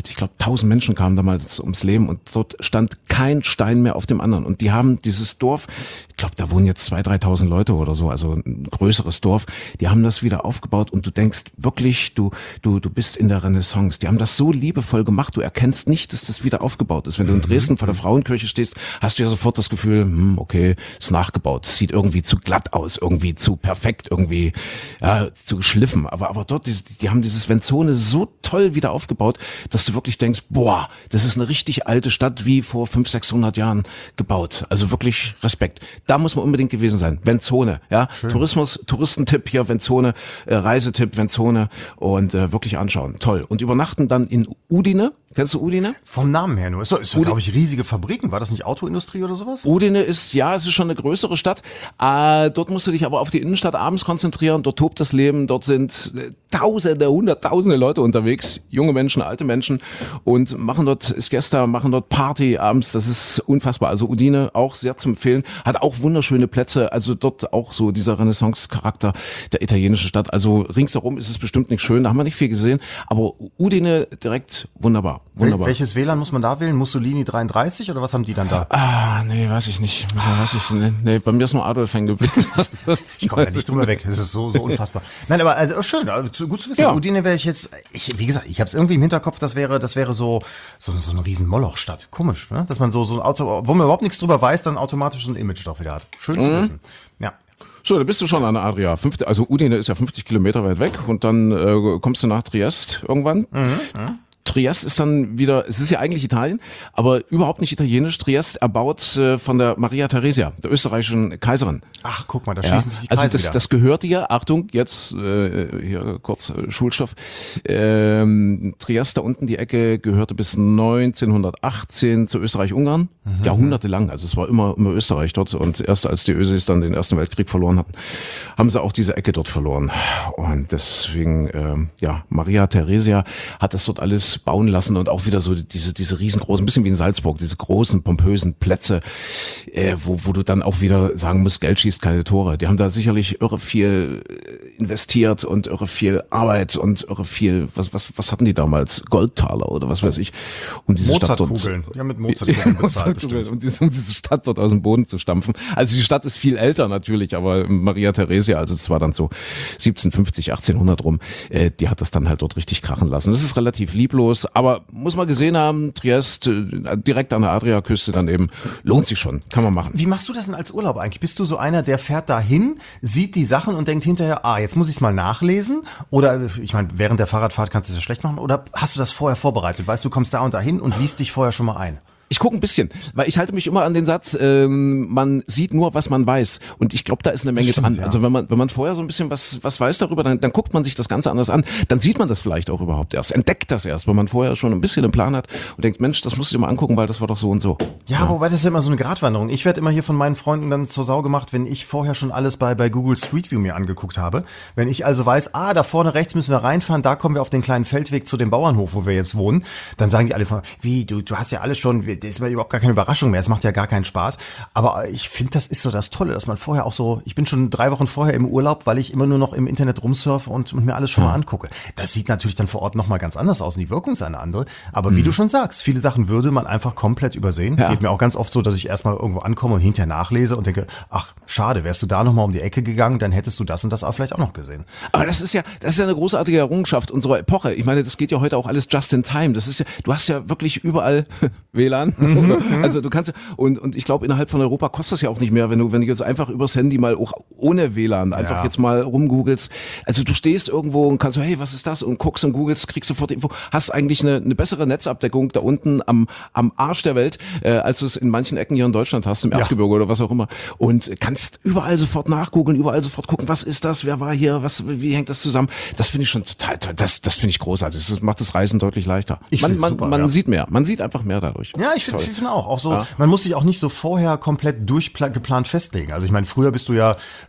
1000 Menschen kamen damals ums Leben und dort stand kein Stein mehr auf dem anderen. Und die haben dieses Dorf, ich glaube, da wohnen jetzt 2.000, 3.000 Leute oder so, also ein größeres Dorf, die haben das wieder aufgebaut und du denkst wirklich, du bist in der Renaissance. Die haben das so liebevoll gemacht, du erkennst nicht, dass das wieder aufgebaut ist. Wenn du in Dresden vor der Frauenkirche stehst, hast du ja sofort das Gefühl, okay, ist nachgebaut, es sieht irgendwie zu glatt aus, irgendwie zu perfekt, irgendwie zu geschliffen. Aber dort, die haben dieses Venzone so toll wieder aufgebaut, dass du wirklich denkst, boah, das ist eine richtig alte Stadt, wie vor 500, 600 Jahren gebaut. Also wirklich Respekt. Da muss man unbedingt gewesen sein. Venzone, ja. Schön. Touristentipp hier, Venzone, Reisetipp, Venzone und wirklich anschauen. Toll. Und übernachten dann in Udine. Kennst du Udine? Vom Namen her nur. Ist doch, glaube ich, riesige Fabriken. War das nicht Autoindustrie oder sowas? Udine es ist schon eine größere Stadt. Dort musst du dich aber auf die Innenstadt abends konzentrieren. Dort tobt das Leben. Dort sind Tausende, Hunderttausende Leute unterwegs. Junge Menschen, alte Menschen. Und machen dort Siesta, machen dort Party abends. Das ist unfassbar. Also Udine auch sehr zu empfehlen. Hat auch wunderschöne Plätze. Also dort auch so dieser Renaissance-Charakter der italienischen Stadt. Also ringsherum ist es bestimmt nicht schön. Da haben wir nicht viel gesehen. Aber Udine direkt wunderbar. Wunderbar. Welches WLAN muss man da wählen? Mussolini 33 oder was haben die dann da? Nee, weiß ich nicht. Nee, bei mir ist nur Adolf hängen geblieben. Ich komme da nicht drüber weg. Das ist so unfassbar. Nein, aber also schön, also gut zu wissen. Ja. Udine wäre wie gesagt, ich habe es irgendwie im Hinterkopf, das wäre so eine riesen Molochstadt. Komisch, ne? Dass man so ein Auto, wo man überhaupt nichts drüber weiß, dann automatisch so ein Image doch wieder hat. Schön zu wissen. Ja. So, da bist du schon an der Adria. Also Udine ist ja 50 Kilometer weit weg und dann kommst du nach Triest irgendwann. Triest ist dann wieder, es ist ja eigentlich Italien, aber überhaupt nicht italienisch. Triest erbaut von der Maria Theresia, der österreichischen Kaiserin. Ach, guck mal, da schließen sich die Kreise also wieder. Das gehört ihr, Achtung, jetzt hier kurz Schulstoff. Triest da unten, die Ecke, gehörte bis 1918 zu Österreich-Ungarn. Jahrhundertelang, also es war immer Österreich dort. Und erst als die Ösis dann den Ersten Weltkrieg verloren hatten, haben sie auch diese Ecke dort verloren. Und deswegen, Maria Theresia hat das dort alles bauen lassen und auch wieder so diese riesengroßen, ein bisschen wie in Salzburg, diese großen, pompösen Plätze, wo du dann auch wieder sagen musst, Geld schießt keine Tore. Die haben da sicherlich irre viel investiert und irre viel Arbeit und irre viel, was hatten die damals? Goldtaler oder was weiß ich, um diese Stadt dort. Mozartkugeln. Die haben mit Mozartkugeln bezahlt bestimmt. Um diese Stadt dort aus dem Boden zu stampfen. Also die Stadt ist viel älter natürlich, aber Maria Theresia, also es war dann so 1750, 1800 rum, die hat das dann halt dort richtig krachen lassen. Das ist relativ lieblos, aber muss man gesehen haben, Triest, direkt an der Adriaküste dann eben, lohnt sich schon, kann man machen. Wie machst du das denn als Urlaub eigentlich? Bist du so einer, der fährt dahin, sieht die Sachen und denkt hinterher, jetzt muss ich es mal nachlesen? Oder, ich meine, während der Fahrradfahrt kannst du es ja schlecht machen, oder hast du das vorher vorbereitet? Weißt du, kommst da und dahin und liest dich vorher schon mal ein? Ich gucke ein bisschen, weil ich halte mich immer an den Satz, man sieht nur, was man weiß. Und ich glaube, da ist eine Menge dran. Ja. Also wenn man vorher so ein bisschen was weiß darüber, dann guckt man sich das Ganze anders an. Dann sieht man das vielleicht auch überhaupt erst, entdeckt das erst, wenn man vorher schon ein bisschen einen Plan hat und denkt, Mensch, das musst du dir mal angucken, weil das war doch so und so. Ja, wobei das ist ja immer so eine Gratwanderung. Ich werde immer hier von meinen Freunden dann zur Sau gemacht, wenn ich vorher schon alles bei Google Street View mir angeguckt habe. Wenn ich also weiß, da vorne rechts müssen wir reinfahren, da kommen wir auf den kleinen Feldweg zu dem Bauernhof, wo wir jetzt wohnen, dann sagen die alle von, wie, du hast ja alles schon, das ist überhaupt gar keine Überraschung mehr, es macht ja gar keinen Spaß. Aber ich finde, das ist so das Tolle, dass man vorher auch so, ich bin schon 3 Wochen vorher im Urlaub, weil ich immer nur noch im Internet rumsurfe und mir alles schon mal angucke. Das sieht natürlich dann vor Ort nochmal ganz anders aus und die Wirkung ist eine andere. Aber wie du schon sagst, viele Sachen würde man einfach komplett übersehen. Ja. Geht mir auch ganz oft so, dass ich erstmal irgendwo ankomme und hinterher nachlese und denke, ach, schade, wärst du da nochmal um die Ecke gegangen, dann hättest du das und das auch vielleicht auch noch gesehen. Aber das ist ja eine großartige Errungenschaft unserer Epoche. Ich meine, das geht ja heute auch alles just in time. Das ist ja, du hast ja wirklich überall WLAN. Also du kannst und ich glaube, innerhalb von Europa kostet das ja auch nicht mehr, wenn du jetzt einfach übers Handy mal auch ohne WLAN einfach jetzt mal rumgoogelst. Also du stehst irgendwo und kannst so, hey, was ist das? Und guckst und googelst, kriegst sofort Info, hast eigentlich eine bessere Netzabdeckung da unten am Arsch der Welt, als du es in manchen Ecken hier in Deutschland hast, im Erzgebirge oder was auch immer. Und kannst überall sofort nachgoogeln, überall sofort gucken, was ist das, wer war hier, wie hängt das zusammen? Das finde ich schon total toll, das finde ich großartig. Das macht das Reisen deutlich leichter. Man sieht mehr, man sieht einfach mehr dadurch. Ja, ich finde auch so, man muss sich auch nicht so vorher komplett durchgeplant festlegen. Also ich meine, früher bist du ja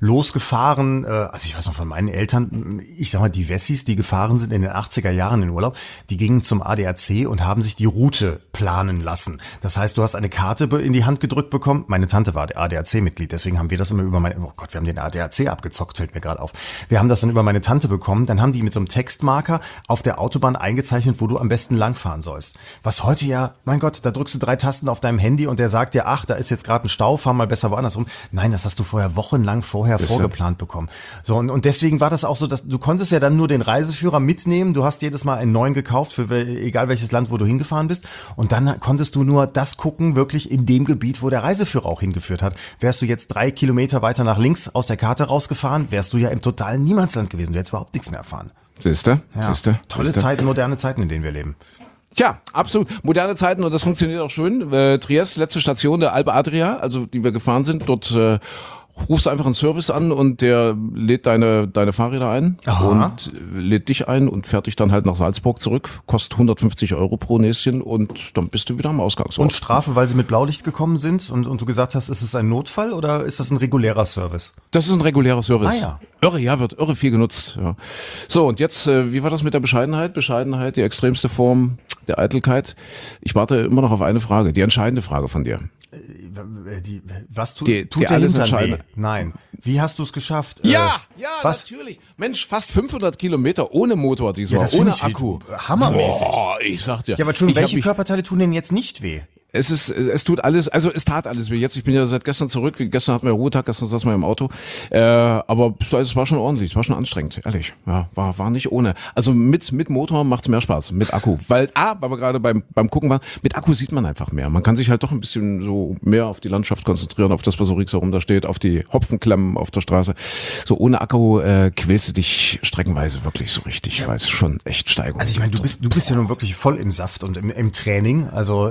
losgefahren. Also ich weiß noch von meinen Eltern, ich sag mal, die Wessis, die gefahren sind in den 80er Jahren in Urlaub, die gingen zum ADAC und haben sich die Route planen lassen. Das heißt, du hast eine Karte in die Hand gedrückt bekommen. Meine Tante war ADAC-Mitglied, deswegen haben wir das immer über oh Gott, wir haben den ADAC abgezockt, fällt mir gerade auf. Wir haben das dann über meine Tante bekommen. Dann haben die mit so einem Textmarker auf der Autobahn eingezeichnet, wo du am besten langfahren sollst. Was heute ja, mein Gott, da drückst du 3 Tasten auf deinem Handy und der sagt dir, ach, da ist jetzt gerade ein Stau, fahr mal besser woanders rum. Nein, das hast du wochenlang vorher vorgeplant bekommen. So, und deswegen war das auch so, dass du konntest ja dann nur den Reiseführer mitnehmen. Du hast jedes Mal einen neuen gekauft, für egal welches Land, wo du hingefahren bist. Und dann konntest du nur das gucken, wirklich in dem Gebiet, wo der Reiseführer auch hingeführt hat. Wärst du jetzt 3 Kilometer weiter nach links aus der Karte rausgefahren, wärst du ja im totalen Niemandsland gewesen. Du hättest überhaupt nichts mehr erfahren. Siehste? Ja. Tolle Zeiten, moderne Zeiten, in denen wir leben. Tja, absolut. Moderne Zeiten und das funktioniert auch schön. Triest, letzte Station der Alpe Adria, also die wir gefahren sind. Dort rufst du einfach einen Service an und der lädt deine Fahrräder ein. Aha. Und lädt dich ein und fährt dich dann halt nach Salzburg zurück. Kostet 150 Euro pro Näschen und dann bist du wieder am Ausgangsort. Und Strafe, weil sie mit Blaulicht gekommen sind und du gesagt hast, ist es ein Notfall oder ist das ein regulärer Service? Das ist ein regulärer Service. Ah ja. Irre, ja, wird irre viel genutzt. Ja. So, und jetzt, wie war das mit der Bescheidenheit? Bescheidenheit, die extremste Form der Eitelkeit. Ich warte immer noch auf eine Frage, die entscheidende Frage von dir. Was tut die der Hintern weh? Nein. Wie hast du es geschafft? Ja, was? Natürlich. Mensch, fast 500 Kilometer ohne Motor diesmal, das ohne ich Akku. Hammermäßig. Boah, ich sag dir. Ja, aber Entschuldigung, welche Körperteile tun denn jetzt nicht weh? Es tut alles, also es tat alles weh. Jetzt, ich bin ja seit gestern zurück. Gestern hatten wir Ruhetag, gestern saßen wir im Auto. Aber es war schon ordentlich, es war schon anstrengend, ehrlich. Ja, war nicht ohne. Also mit Motor macht's mehr Spaß, mit Akku. Weil wir gerade beim Gucken waren, mit Akku sieht man einfach mehr. Man kann sich halt doch ein bisschen so mehr auf die Landschaft konzentrieren, auf das, was so ringsherum da steht, auf die Hopfenklemmen auf der Straße. So ohne Akku quälst du dich streckenweise wirklich so richtig, weil es schon echt Steigerung. Also ich meine, du bist ja nun wirklich voll im Saft und im Training, also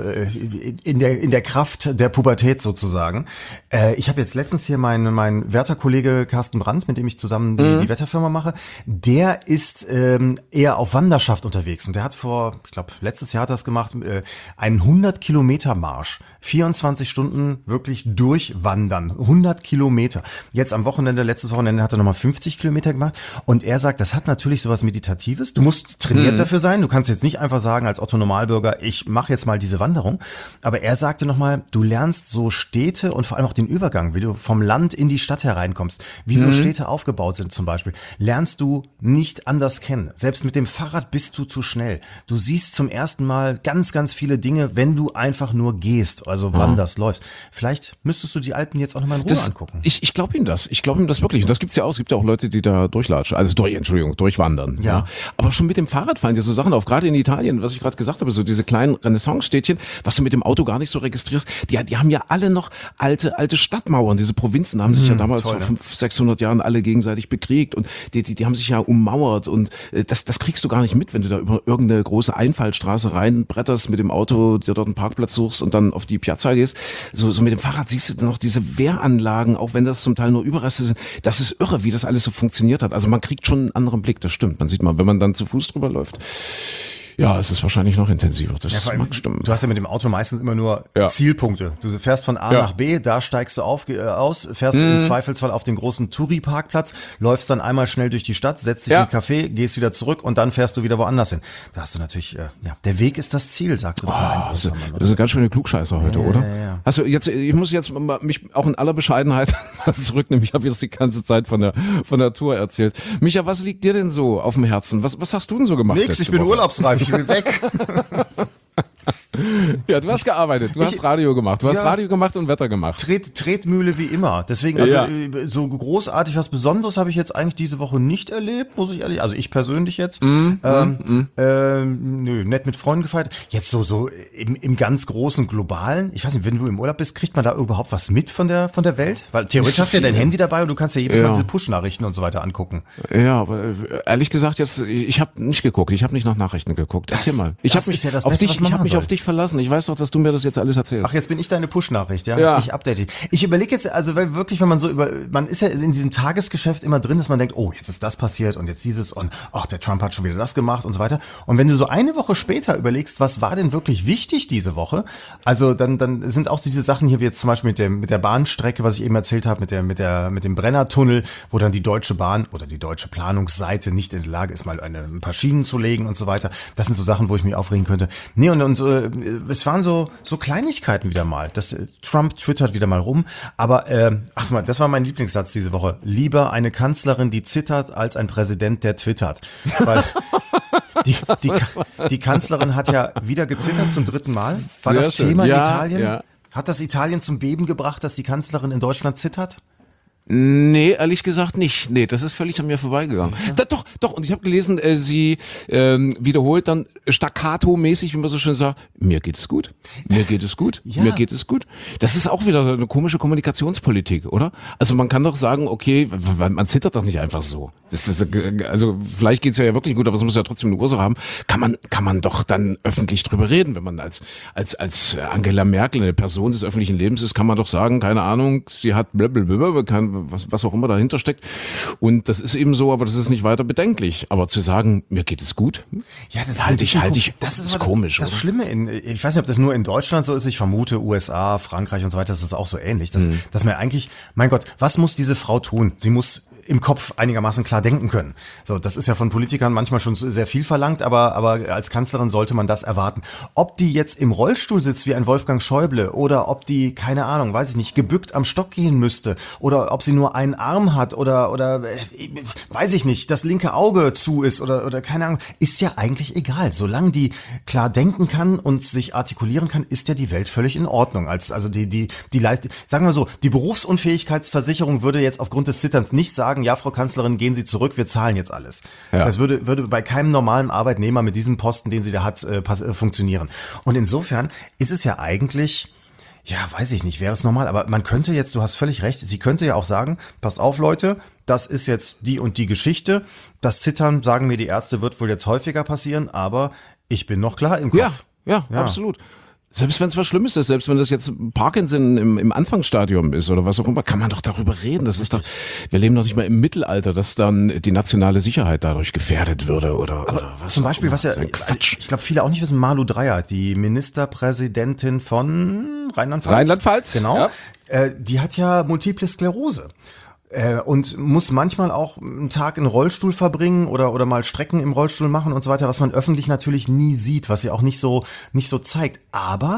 in der Kraft der Pubertät sozusagen. Ich habe jetzt letztens hier mein Wärterkollege Carsten Brandt, mit dem ich zusammen die Wetterfirma mache, der ist eher auf Wanderschaft unterwegs und der hat ich glaube letztes Jahr hat er das gemacht, einen 100-Kilometer-Marsch. 24 Stunden wirklich durchwandern. 100 Kilometer. Jetzt letztes Wochenende hat er nochmal 50 Kilometer gemacht und er sagt, das hat natürlich sowas Meditatives. Du musst trainiert dafür sein. Du kannst jetzt nicht einfach sagen als Otto Normalbürger, ich mache jetzt mal diese Wanderung. Aber er sagte nochmal, du lernst so Städte und vor allem auch den Übergang, wie du vom Land in die Stadt hereinkommst, wie so Städte aufgebaut sind zum Beispiel, lernst du nicht anders kennen. Selbst mit dem Fahrrad bist du zu schnell. Du siehst zum ersten Mal ganz, ganz viele Dinge, wenn du einfach nur gehst, also wanderst, läufst. Vielleicht müsstest du die Alpen jetzt auch nochmal in Ruhe angucken. Ich glaube ihm das. Ich glaube ihm das wirklich. Und das gibt's ja auch. Es gibt ja auch Leute, die da durchlatschen. Also durchwandern. Ja. Aber schon mit dem Fahrrad fallen dir so Sachen auf. Gerade in Italien, was ich gerade gesagt habe, so diese kleinen Renaissance-Städtchen, was du mit dem Auto gar nicht so registrierst. Die haben ja alle noch alte Stadtmauern. Diese Provinzen haben sich ja damals vor 500, 600 Jahren alle gegenseitig bekriegt. Und die haben sich ja ummauert. Und das kriegst du gar nicht mit, wenn du da über irgendeine große Einfallstraße reinbretterst mit dem Auto, dir dort einen Parkplatz suchst und dann auf die Piazza gehst. So mit dem Fahrrad siehst du noch diese Wehranlagen, auch wenn das zum Teil nur Überreste sind. Das ist irre, wie das alles so funktioniert hat. Also man kriegt schon einen anderen Blick, das stimmt. Man sieht mal, wenn man dann zu Fuß drüber läuft. Ja, es ist wahrscheinlich noch intensiver. Das mag stimmen. Du hast ja mit dem Auto meistens immer nur Zielpunkte. Du fährst von A nach B, da steigst du aus, fährst im Zweifelsfall auf den großen Touri-Parkplatz, läufst dann einmal schnell durch die Stadt, setzt dich in einen Café, gehst wieder zurück und dann fährst du wieder woanders hin. Da hast du natürlich, der Weg ist das Ziel, sagst du doch mal ein großer Mann. Das ist eine ganz schöne Klugscheißer heute, oder? Ja. Also ich muss jetzt mich auch in aller Bescheidenheit zurücknehmen. Ich habe jetzt die ganze Zeit von der Tour erzählt. Micha, was liegt dir denn so auf dem Herzen? Was hast du denn so gemacht? Nix, ich bin urlaubsreif. Ich will weg. Ja, du hast gearbeitet, du hast Radio gemacht, Radio gemacht und Wetter gemacht. Tretmühle wie immer. Deswegen, so großartig was Besonderes habe ich jetzt eigentlich diese Woche nicht erlebt, muss ich ehrlich, also ich persönlich jetzt. Nö, nett mit Freunden gefeiert. Jetzt so im ganz großen Globalen. Ich weiß nicht, wenn du im Urlaub bist, kriegt man da überhaupt was mit von der Welt? Weil theoretisch hast du ja dein Handy dabei und du kannst ja jedes Mal diese Push-Nachrichten und so weiter angucken. Ja, aber ehrlich gesagt, ich habe nicht geguckt, ich habe nicht nach Nachrichten geguckt. Erzähl mal. Ich habe mich auf dich verlassen. Ich weiß doch, dass du mir das jetzt alles erzählst. Ach, jetzt bin ich deine Push-Nachricht, ja? Ja. Ich update dich. Ich überlege jetzt, also weil wirklich, wenn man so man ist ja in diesem Tagesgeschäft immer drin, dass man denkt, oh, jetzt ist das passiert und jetzt dieses und ach, der Trump hat schon wieder das gemacht und so weiter. Und wenn du so eine Woche später überlegst, was war denn wirklich wichtig diese Woche? Also dann sind auch diese Sachen hier wie jetzt zum Beispiel mit der Bahnstrecke, was ich eben erzählt habe, mit dem Brennertunnel, wo dann die Deutsche Bahn oder die deutsche Planungsseite nicht in der Lage ist, mal ein paar Schienen zu legen und so weiter. Das sind so Sachen, wo ich mich aufregen könnte. Nee, und es waren so Kleinigkeiten wieder mal. Trump twittert wieder mal rum. Aber, ach mal, das war mein Lieblingssatz diese Woche. Lieber eine Kanzlerin, die zittert, als ein Präsident, der twittert. Weil die Kanzlerin hat ja wieder gezittert zum 3. Mal. War Sehr das schön. Thema in Ja, Italien? ja. Hat das Italien zum Beben gebracht, dass die Kanzlerin in Deutschland zittert? Nee, ehrlich gesagt nicht. Nee, das ist völlig an mir vorbeigegangen. Doch, und ich habe gelesen, sie wiederholt dann staccato-mäßig, wie man so schön sagt, mir geht es gut, mir geht es gut, Ja. mir geht es gut. Das ist auch wieder eine komische Kommunikationspolitik, oder? Also man kann doch sagen, okay, man zittert doch nicht einfach so. Also vielleicht geht's ja wirklich gut, aber es muss ja trotzdem eine Ursache haben. Kann man doch dann öffentlich drüber reden, wenn man als Angela Merkel eine Person des öffentlichen Lebens ist, kann man doch sagen, keine Ahnung, sie hat blablabla, was auch immer dahinter steckt. Und das ist eben so, aber das ist nicht weiter bedenklich. Aber zu sagen, mir geht es gut, Ja, das ist halte ich, das ist aber komisch. Das oder? Schlimme ich weiß nicht, ob das nur in Deutschland so ist, ich vermute USA, Frankreich und so weiter, das ist auch so ähnlich, dass man eigentlich, mein Gott, was muss diese Frau tun? Sie muss im Kopf einigermaßen klar denken können. So, das ist ja von Politikern manchmal schon sehr viel verlangt, aber als Kanzlerin sollte man das erwarten. Ob die jetzt im Rollstuhl sitzt wie ein Wolfgang Schäuble oder ob die, keine Ahnung, weiß ich nicht, gebückt am Stock gehen müsste oder ob sie nur einen Arm hat oder weiß ich nicht, das linke Auge zu ist oder keine Ahnung, ist ja eigentlich egal. Solange die klar denken kann und sich artikulieren kann, ist ja die Welt völlig in Ordnung. Also die sagen wir so, die Berufsunfähigkeitsversicherung würde jetzt aufgrund des Zitterns nicht sagen, ja, Frau Kanzlerin, gehen Sie zurück, wir zahlen jetzt alles. Ja. Das würde bei keinem normalen Arbeitnehmer mit diesem Posten, den sie da hat, funktionieren. Und insofern ist es ja eigentlich, ja, weiß ich nicht, wäre es normal, aber man könnte jetzt, du hast völlig recht, sie könnte ja auch sagen, passt auf, Leute, das ist jetzt die und die Geschichte. Das Zittern, sagen mir die Ärzte, wird wohl jetzt häufiger passieren, aber ich bin noch klar im Kopf. Ja, absolut. Selbst wenn es was Schlimmes ist, selbst wenn das jetzt Parkinson im Anfangsstadium ist oder was auch immer, kann man doch darüber reden. Das ist doch, wir leben doch nicht mal im Mittelalter, dass dann die nationale Sicherheit dadurch gefährdet würde oder was. Zum Beispiel, was ja, Quatsch. ich glaube, viele auch nicht wissen, Malu Dreyer, die Ministerpräsidentin von Rheinland-Pfalz. Rheinland-Pfalz, Genau. ja. Die hat ja Multiple Sklerose. Und muss manchmal auch einen Tag in Rollstuhl verbringen oder mal Strecken im Rollstuhl machen und so weiter, was man öffentlich natürlich nie sieht, was sie auch nicht so zeigt. Aber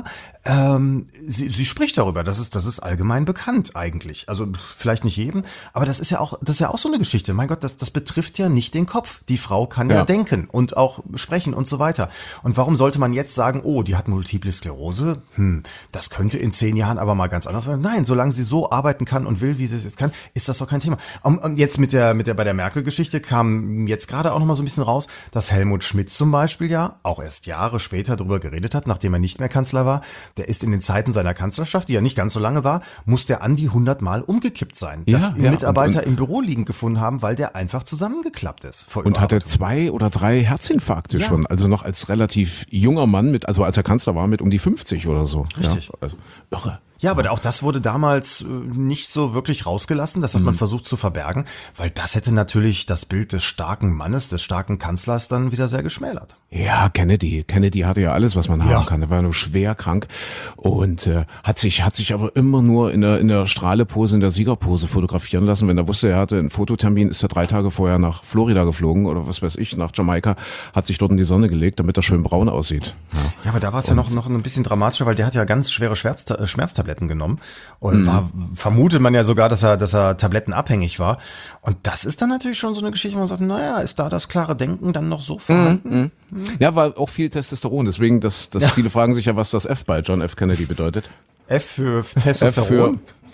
sie spricht darüber. Das ist allgemein bekannt eigentlich. Also vielleicht nicht jedem, aber das ist ja auch so eine Geschichte. Mein Gott, das betrifft ja nicht den Kopf. Die Frau kann ja denken und auch sprechen und so weiter. Und warum sollte man jetzt sagen, oh, die hat Multiple Sklerose? Das könnte in 10 Jahren aber mal ganz anders sein. Nein, solange sie so arbeiten kann und will, wie sie es jetzt kann, ist das doch kein Thema. Und jetzt bei der Merkel-Geschichte kam jetzt gerade auch noch mal so ein bisschen raus, dass Helmut Schmidt zum Beispiel ja auch erst Jahre später darüber geredet hat, nachdem er nicht mehr Kanzler war. Der ist in den Zeiten seiner Kanzlerschaft, die ja nicht ganz so lange war, muss der an die 100 Mal umgekippt sein. Dass ihn Mitarbeiter im Büro liegend gefunden haben, weil der einfach zusammengeklappt ist. Und hatte 2 oder 3 Herzinfarkte schon, also noch als relativ junger Mann also als er Kanzler war, mit um die 50 oder so. Richtig. Ja, also, irre. Ja, aber auch das wurde damals nicht so wirklich rausgelassen. Das hat man versucht zu verbergen, weil das hätte natürlich das Bild des starken Mannes, des starken Kanzlers dann wieder sehr geschmälert. Ja, Kennedy hatte ja alles, was man haben kann. Er war nur schwer krank und hat sich aber immer nur in der Strahlepose, in der Siegerpose fotografieren lassen. Wenn er wusste, er hatte einen Fototermin, ist er 3 Tage vorher nach Florida geflogen oder was weiß ich, nach Jamaika, hat sich dort in die Sonne gelegt, damit er schön braun aussieht. Ja, aber da war es ja noch ein bisschen dramatischer, weil der hat ja ganz schwere Schmerztabletten genommen und vermutet man ja sogar, dass er tablettenabhängig war. Und das ist dann natürlich schon so eine Geschichte, wo man sagt, naja, ist da das klare Denken dann noch so vorhanden? Ja, war auch viel Testosteron, deswegen, viele fragen sich ja, was das F bei John F. Kennedy bedeutet. F für Testosteron?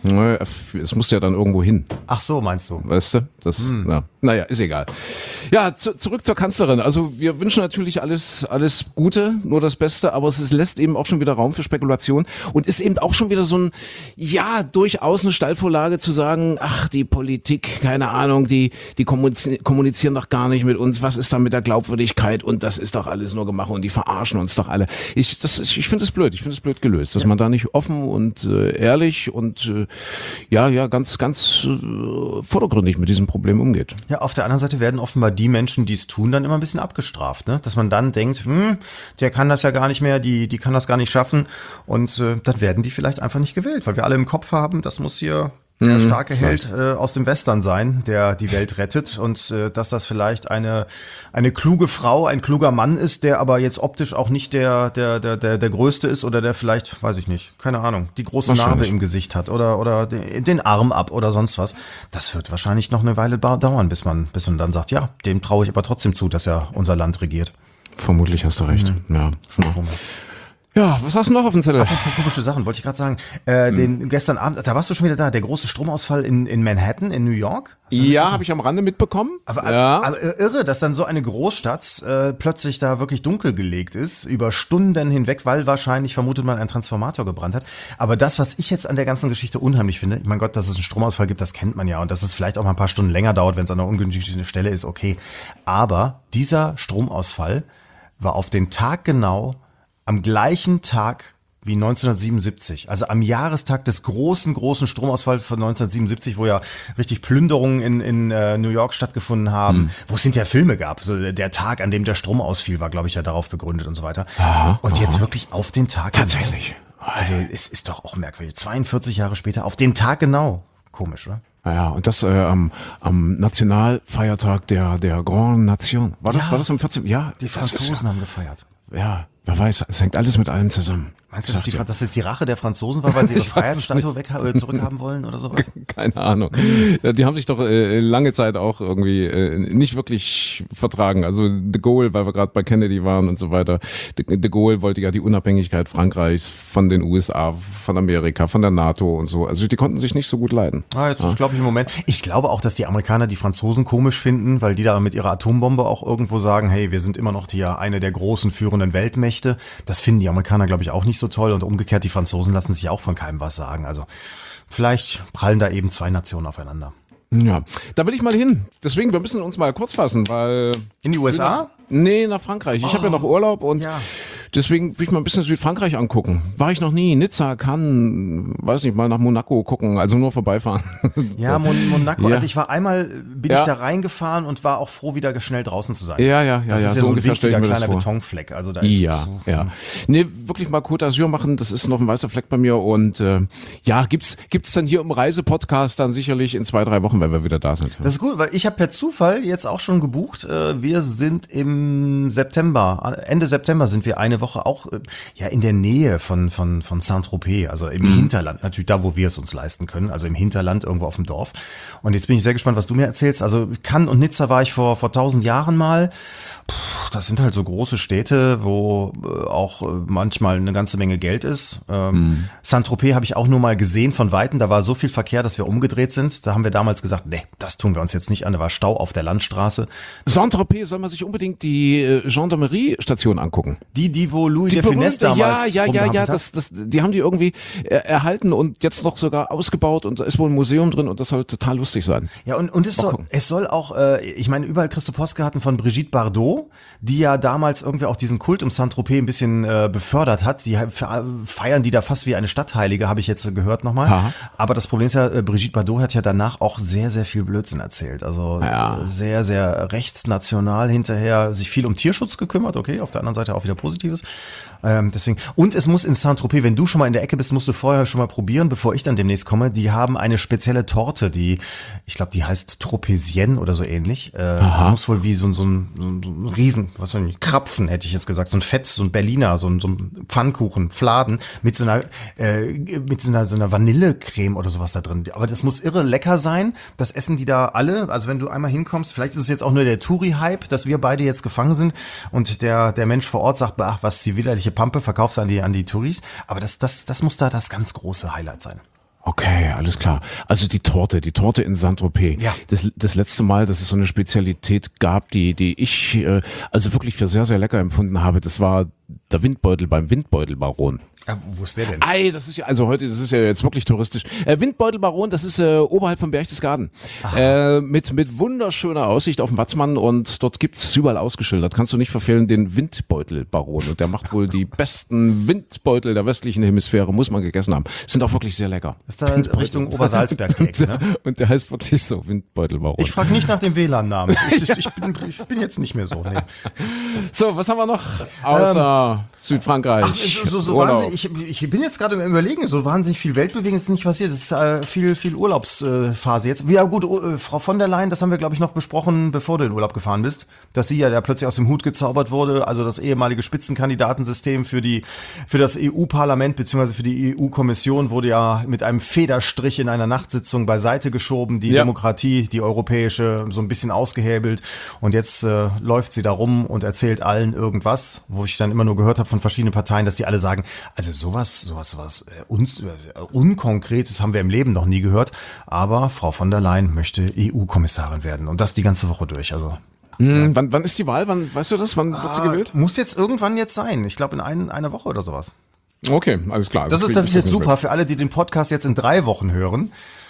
Es muss ja dann irgendwo hin. Ach so, meinst du? Weißt du? Ja. Naja, ist egal. Ja, zurück zur Kanzlerin. Also wir wünschen natürlich alles Gute, nur das Beste, aber es lässt eben auch schon wieder Raum für Spekulation und ist eben auch schon wieder so durchaus eine Steilvorlage zu sagen, ach, die Politik, keine Ahnung, die kommunizieren doch gar nicht mit uns, was ist da mit der Glaubwürdigkeit und das ist doch alles nur gemacht und die verarschen uns doch alle. Ich finde es blöd, gelöst, dass man da nicht offen und ehrlich und ganz vordergründig mit diesem Problem umgeht. Ja, auf der anderen Seite werden offenbar die Menschen, die es tun, dann immer ein bisschen abgestraft, ne? Dass man dann denkt, der kann das ja gar nicht mehr, die kann das gar nicht schaffen und dann werden die vielleicht einfach nicht gewählt, weil wir alle im Kopf haben, das muss hier der starke Held aus dem Western sein, der die Welt rettet und dass das vielleicht eine kluge Frau, ein kluger Mann ist, der aber jetzt optisch auch nicht der Größte ist oder der vielleicht, weiß ich nicht, keine Ahnung, die große Narbe im Gesicht hat oder den Arm ab oder sonst was. Das wird wahrscheinlich noch eine Weile dauern, bis man dann sagt, ja, dem traue ich aber trotzdem zu, dass er unser Land regiert. Vermutlich hast du recht, ja. Schon mal. Ja, was hast du noch auf dem Zettel? Apropos komische Sachen, wollte ich gerade sagen. Gestern Abend, da warst du schon wieder da, der große Stromausfall in Manhattan, in New York? Ja, habe ich am Rande mitbekommen. Aber irre, dass dann so eine Großstadt plötzlich da wirklich dunkel gelegt ist, über Stunden hinweg, weil wahrscheinlich, vermutet man, ein Transformator gebrannt hat. Aber das, was ich jetzt an der ganzen Geschichte unheimlich finde, ich mein Gott, dass es einen Stromausfall gibt, das kennt man ja. Und dass es vielleicht auch mal ein paar Stunden länger dauert, wenn es an einer ungünstigen Stelle ist, okay. Aber dieser Stromausfall war auf den Tag genau am gleichen Tag wie 1977, also am Jahrestag des großen Stromausfalls von 1977, wo ja richtig Plünderungen in New York stattgefunden haben, wo es hinterher Filme gab. So der Tag, an dem der Strom ausfiel, war, glaube ich, ja darauf begründet und so weiter. Und jetzt wirklich auf den Tag. Tatsächlich. Genau. Also es ist doch auch merkwürdig. 42 Jahre später, auf den Tag genau. Komisch, oder? Ja, und das am Nationalfeiertag der Grande Nation. War das am 14. Ja, die Franzosen haben gefeiert. Ja, wer weiß, es hängt alles mit allem zusammen. Meinst du, dass das die Rache der Franzosen war, weil sie ihre Freiheitsstatue zurückhaben wollen oder sowas? Keine Ahnung. Die haben sich doch lange Zeit auch irgendwie nicht wirklich vertragen. Also de Gaulle, weil wir gerade bei Kennedy waren und so weiter. De Gaulle wollte ja die Unabhängigkeit Frankreichs von den USA, von Amerika, von der NATO und so. Also die konnten sich nicht so gut leiden. Jetzt glaube ich im Moment. Ich glaube auch, dass die Amerikaner die Franzosen komisch finden, weil die da mit ihrer Atombombe auch irgendwo sagen, hey, wir sind immer noch hier eine der großen führenden Weltmächte. Das finden die Amerikaner, glaube ich, auch nicht so toll und umgekehrt, die Franzosen lassen sich auch von keinem was sagen. Also vielleicht prallen da eben zwei Nationen aufeinander. Ja, da will ich mal hin. Deswegen, wir müssen uns mal kurz fassen, weil... In die USA? Nee, nach Frankreich. Ich habe ja noch Urlaub und deswegen will ich mal ein bisschen Südfrankreich angucken. War ich noch nie. Nizza, Cannes, weiß nicht, mal nach Monaco gucken, also nur vorbeifahren. Ja, Monaco. Ja. Also ich war einmal, bin ich da reingefahren und war auch froh, wieder schnell draußen zu sein. Ja. Das ist ja so ein winziger kleiner Betonfleck. Also da ist ja. Nee, wirklich mal Côte d'Azur machen, das ist noch ein weißer Fleck bei mir und gibt's dann hier im Reisepodcast dann sicherlich in 2-3 Wochen, wenn wir wieder da sind. Das ist gut, weil ich habe per Zufall jetzt auch schon gebucht. Wir sind im September, Ende September sind wir eine Woche auch in der Nähe von Saint-Tropez, also im Hinterland, natürlich da, wo wir es uns leisten können, also im Hinterland irgendwo auf dem Dorf. Und jetzt bin ich sehr gespannt, was du mir erzählst. Also Cannes und Nizza war ich vor 1000 Jahren mal. Das sind halt so große Städte, wo auch manchmal eine ganze Menge Geld ist. Saint-Tropez habe ich auch nur mal gesehen von Weitem. Da war so viel Verkehr, dass wir umgedreht sind. Da haben wir damals gesagt, nee, das tun wir uns jetzt nicht an. Da war Stau auf der Landstraße. Saint-Tropez soll man sich unbedingt die Gendarmerie-Station angucken. Die wo Louis de Funès damals Ja, die haben die irgendwie erhalten und jetzt noch sogar ausgebaut und da ist wohl ein Museum drin und das soll total lustig sein. Ja, und es soll auch, ich meine, überall kriegst du Postkarten von Brigitte Bardot, die ja damals irgendwie auch diesen Kult um Saint-Tropez ein bisschen befördert hat. Die feiern die da fast wie eine Stadtheilige, habe ich jetzt gehört nochmal. Aha. Aber das Problem ist ja, Brigitte Bardot hat ja danach auch sehr, sehr viel Blödsinn erzählt. Also sehr, sehr rechtsnational hinterher, sich viel um Tierschutz gekümmert, okay, auf der anderen Seite auch wieder Positives. Deswegen. Und es muss in Saint-Tropez, wenn du schon mal in der Ecke bist, musst du vorher schon mal probieren, bevor ich dann demnächst komme. Die haben eine spezielle Torte, ich glaube, die heißt Tropézienne oder so ähnlich. Muss wohl wie so ein Riesen, was weiß ich, Krapfen, hätte ich jetzt gesagt, so ein Fett, so ein Berliner, so ein Pfannkuchen, Fladen mit so einer Vanillecreme oder sowas da drin. Aber das muss irre lecker sein. Das essen die da alle. Also wenn du einmal hinkommst, vielleicht ist es jetzt auch nur der Touri-Hype, dass wir beide jetzt gefangen sind und der Mensch vor Ort sagt, was die widerliche Pampe, verkaufst du an die Touris. Aber das muss da das ganz große Highlight sein. Okay, alles klar. Also die Torte in Saint-Tropez. Ja. Das letzte Mal, dass es so eine Spezialität gab, die ich also wirklich für sehr, sehr lecker empfunden habe, das war der Windbeutel beim Windbeutelbaron. Wo ist der denn? Ei, das ist ja, also heute, das ist ja jetzt wirklich touristisch. Windbeutelbaron, das ist oberhalb vom Berchtesgaden. Mit wunderschöner Aussicht auf den Watzmann und dort gibt's überall ausgeschildert. Kannst du nicht verfehlen, den Windbeutelbaron. Und der macht wohl die besten Windbeutel der westlichen Hemisphäre, muss man gegessen haben. Sind auch wirklich sehr lecker. Ist da Richtung Obersalzberg die Ecke, ne? Und der heißt wirklich so, Windbeutelbaron. Ich frage nicht nach dem WLAN-Namen. Ich bin jetzt nicht mehr so. Nee. So, was haben wir noch außer Südfrankreich? So Urlaub. wahnsinnig, ich bin jetzt gerade im Überlegen, so wahnsinnig viel Weltbewegung ist nicht passiert. Es ist viel Urlaubsphase jetzt. Ja gut, Frau von der Leyen, das haben wir glaube ich noch besprochen, bevor du in den Urlaub gefahren bist, dass sie ja da plötzlich aus dem Hut gezaubert wurde, also das ehemalige Spitzenkandidatensystem für das EU-Parlament bzw. für die EU-Kommission wurde ja mit einem Federstrich in einer Nachtsitzung beiseite geschoben, die Demokratie, die europäische, so ein bisschen ausgehebelt und jetzt läuft sie da rum und erzählt allen irgendwas, wo ich dann immer nur gehört habe von verschiedenen Parteien, dass die alle sagen, also sowas Unkonkretes haben wir im Leben noch nie gehört, aber Frau von der Leyen möchte EU-Kommissarin werden und das die ganze Woche durch, also. Wann ist die Wahl? Wann, weißt du das? Wann wird sie gewählt? Muss jetzt irgendwann jetzt sein, ich glaube in einer Woche oder sowas. Okay, alles klar. Das ist jetzt super für alle, die den Podcast jetzt in 3 Wochen hören.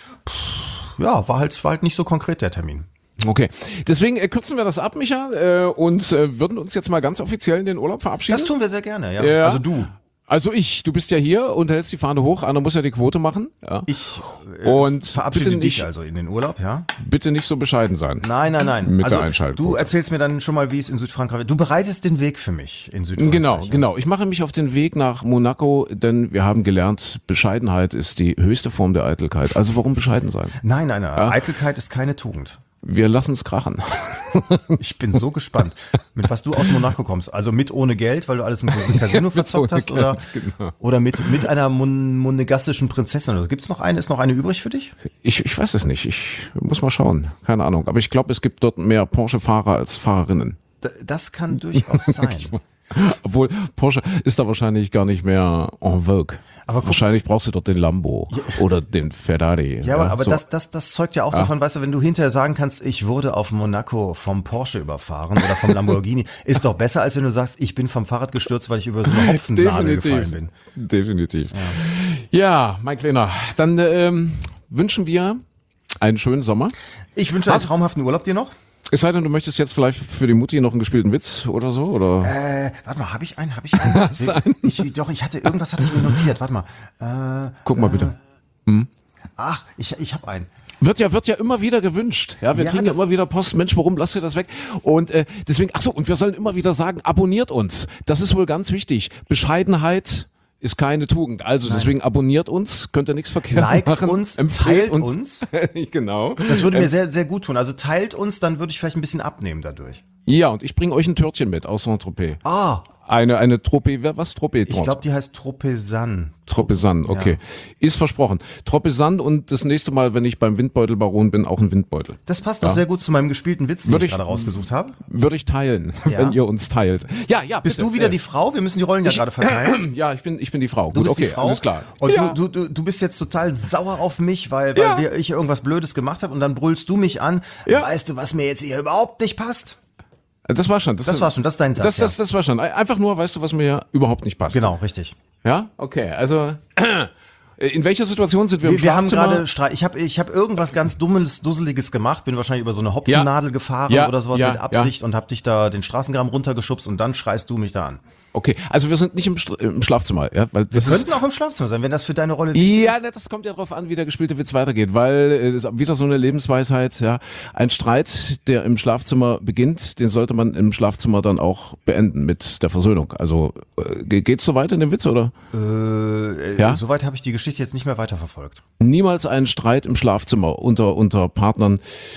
Ja, war halt nicht so konkret der Termin. Okay, deswegen kürzen wir das ab, Micha, und würden uns jetzt mal ganz offiziell in den Urlaub verabschieden. Das tun wir sehr gerne, ja. Ja. Also du. Also du bist ja hier und hältst die Fahne hoch, einer muss ja die Quote machen. Ja. Ich Und verabschiede bitte dich nicht- also in den Urlaub, ja? Bitte nicht so bescheiden sein. Nein. Mit Also der Einschaltquote. du erzählst mir dann schon mal, wie es in Südfrankreich. Du bereitest den Weg für mich in Südfrankreich. Genau. Ich mache mich auf den Weg nach Monaco, denn wir haben gelernt, Bescheidenheit ist die höchste Form der Eitelkeit. Also warum bescheiden sein? Nein. Eitelkeit ist keine Tugend. Wir lassen es krachen. Ich bin so gespannt, mit was du aus Monaco kommst. Also mit ohne Geld, weil du alles im Casino verzockt ohne hast, oder, Geld, genau. oder mit einer monegassischen Prinzessin. Oder gibt's noch eine? Ist noch eine übrig für dich? Ich weiß es nicht. Ich muss mal schauen. Keine Ahnung. Aber ich glaube, es gibt dort mehr Porsche-Fahrer als Fahrerinnen. Das kann durchaus sein. Obwohl, Porsche ist da wahrscheinlich gar nicht mehr en vogue. Aber guck- Wahrscheinlich brauchst du dort den Lambo oder den Ferrari. Ja, aber so. das zeugt ja auch davon, weißt du, wenn du hinterher sagen kannst, ich wurde auf Monaco vom Porsche überfahren oder vom Lamborghini, ist doch besser, als wenn du sagst, ich bin vom Fahrrad gestürzt, weil ich über so eine Hopfennadel gefallen bin. Definitiv. Ja, mein Kleiner, dann wünschen wir einen schönen Sommer. Ich wünsche einen traumhaften Urlaub dir noch. Es sei denn, du möchtest jetzt vielleicht für die Mutti noch einen gespielten Witz oder so, oder? Warte mal, habe ich einen? Hast du einen? Irgendwas hatte ich mir notiert, warte mal. Guck mal bitte. Ach, ich habe einen. Wird ja immer wieder gewünscht. Ja, wir Ja, kriegen ja das- immer wieder Post. Mensch, warum lasst ihr das weg? Und deswegen, und wir sollen immer wieder sagen, abonniert uns. Das ist wohl ganz wichtig. Bescheidenheit ist keine Tugend. Also deswegen abonniert uns, könnt ihr nichts verkehrt Liked machen. uns, Empfehlt teilt uns. Genau. Das würde mir sehr, sehr gut tun. Also teilt uns, dann würde ich vielleicht ein bisschen abnehmen dadurch. Ja, und ich bringe euch ein Törtchen mit aus Saint-Tropez. Ah, Eine Tropez, was Tropez? ich glaube, die heißt Tropesan. Tropesan, okay. Ist versprochen. Tropesan und das nächste Mal, wenn ich beim Windbeutelbaron bin, auch ein Windbeutel. Das passt doch sehr gut zu meinem gespielten Witz, den Würde ich ich- gerade rausgesucht habe. Würde ich teilen, Ja. wenn ihr uns teilt. Ja, Bist bitte. du wieder die Frau? Wir müssen die Rollen ja gerade verteilen. Ja, ich bin die Frau. Du Gut, bist okay, die Frau. alles klar. Und Ja. du bist jetzt total sauer auf mich, weil Ja. ich irgendwas Blödes gemacht habe und dann brüllst du mich an. Ja. Weißt du, was mir jetzt hier überhaupt nicht passt? Das war schon. Das war schon, das ist dein Satz. Das war schon. Einfach nur, weißt du, was mir überhaupt nicht passt. Genau, richtig. Ja, okay. Also, in welcher Situation sind wir im Wir haben Schlafzimmer? gerade Streit. Ich hab irgendwas ganz Dummes, Dusseliges gemacht, bin wahrscheinlich über so eine Hopfennadel gefahren Ja, oder sowas ja, mit Absicht und hab dich da den Straßengraben runtergeschubst und dann schreist du mich da an. Okay, also wir sind nicht im Schlafzimmer, ja, weil das Wir ist könnten auch im Schlafzimmer sein, wenn das für deine Rolle wichtig ja, das kommt ja drauf an, wie der gespielte Witz weitergeht, weil das ist wieder so eine Lebensweisheit, ja. Ein Streit, der im Schlafzimmer beginnt, den sollte man im Schlafzimmer dann auch beenden mit der Versöhnung. Also geht's so weit in dem Witz, oder? Ja? Soweit habe ich die Geschichte jetzt nicht mehr weiterverfolgt. Niemals einen Streit im Schlafzimmer unter Partnern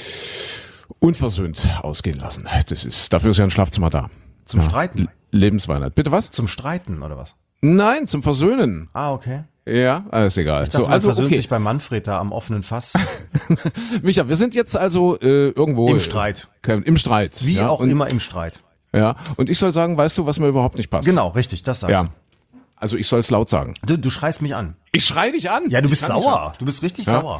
unversöhnt ausgehen lassen. Dafür ist ja ein Schlafzimmer da. Zum Streiten? Lebensweisheit. Bitte was? Zum Streiten oder was? Nein, zum Versöhnen. Ah, okay. Ja, alles egal. Ich dachte, So, man versöhnt okay. sich bei Manfred da am offenen Fass. Micha, wir sind jetzt also irgendwo Im Streit. Im Streit. Wie ja, auch und, immer im Streit. Ja, und ich soll sagen, weißt du, was mir überhaupt nicht passt? Genau, richtig, das sagst Ja. du. Also ich soll es laut sagen. Du schreist mich an. Ich schrei dich an. Ja, du bist Ich kann nicht sauer. Du bist richtig sauer.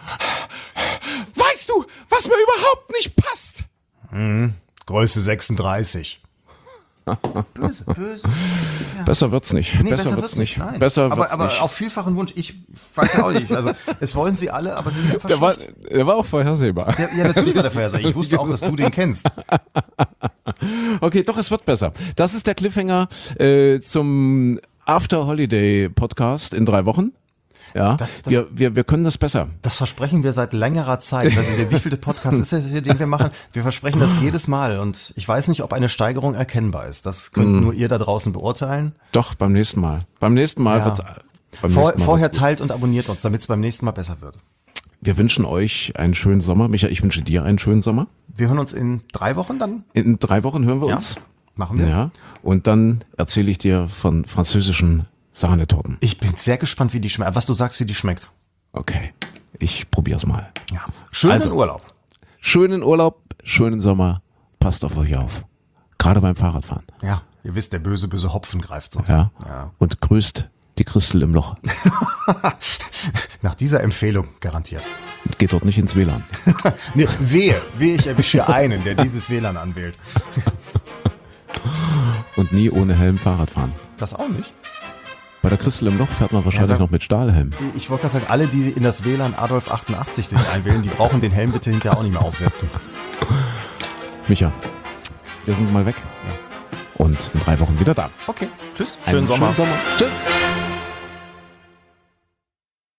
Weißt du, was mir überhaupt nicht passt? Größe 36. Böse, böse. Ja. Besser wird's nicht. Nee, besser wird's nicht. Nein. Besser wird's aber nicht. auf vielfachen Wunsch. Ich weiß ja auch nicht. Also, es wollen sie alle, aber sie sind einfach schlecht. Der war auch vorhersehbar. Ja, natürlich war der vorhersehbar. Ich wusste auch, dass du den kennst. Okay, doch, es wird besser. Das ist der Cliffhanger zum After Holiday Podcast in 3 Wochen. Ja, wir können das besser. Das versprechen wir seit längerer Zeit. Also wie vielte Podcast ist das hier, den wir machen? Wir versprechen das jedes Mal und ich weiß nicht, ob eine Steigerung erkennbar ist. Das könnt nur ihr da draußen beurteilen. Doch, beim nächsten Mal. Beim nächsten Mal Ja. wird's. Vorher teilt und abonniert uns, damit es beim nächsten Mal besser wird. Wir wünschen euch einen schönen Sommer. Micha, ich wünsche dir einen schönen Sommer. Wir hören uns in 3 Wochen dann. In 3 Wochen hören wir Ja, uns. machen wir. Ja. Und dann erzähle ich dir von französischen Sahnetorten. Ich bin sehr gespannt, wie die schmeckt. Was du sagst, wie die schmeckt. Okay, ich probier's mal. Ja. Schönen Also. Urlaub. Schönen Urlaub, schönen Sommer. Passt auf euch auf. Gerade beim Fahrradfahren. Ja, ihr wisst, der böse, böse Hopfen greift sonst. Ja. Ja. Und grüßt die Christel im Loch. Nach dieser Empfehlung garantiert. Und geht dort nicht ins WLAN. Nee, wehe, ich erwische hier einen, der dieses WLAN anwählt. Und nie ohne Helm Fahrrad fahren. Das auch nicht. Bei der Christel im Loch fährt man wahrscheinlich sag- noch mit Stahlhelm. Ich wollte gerade sagen, alle, die in das WLAN Adolf 88 sich einwählen, die brauchen den Helm bitte hinterher auch nicht mehr aufsetzen. Micha, wir sind mal weg. Und in 3 Wochen wieder da. Okay, tschüss. Einen Schönen Sommer. Tschüss.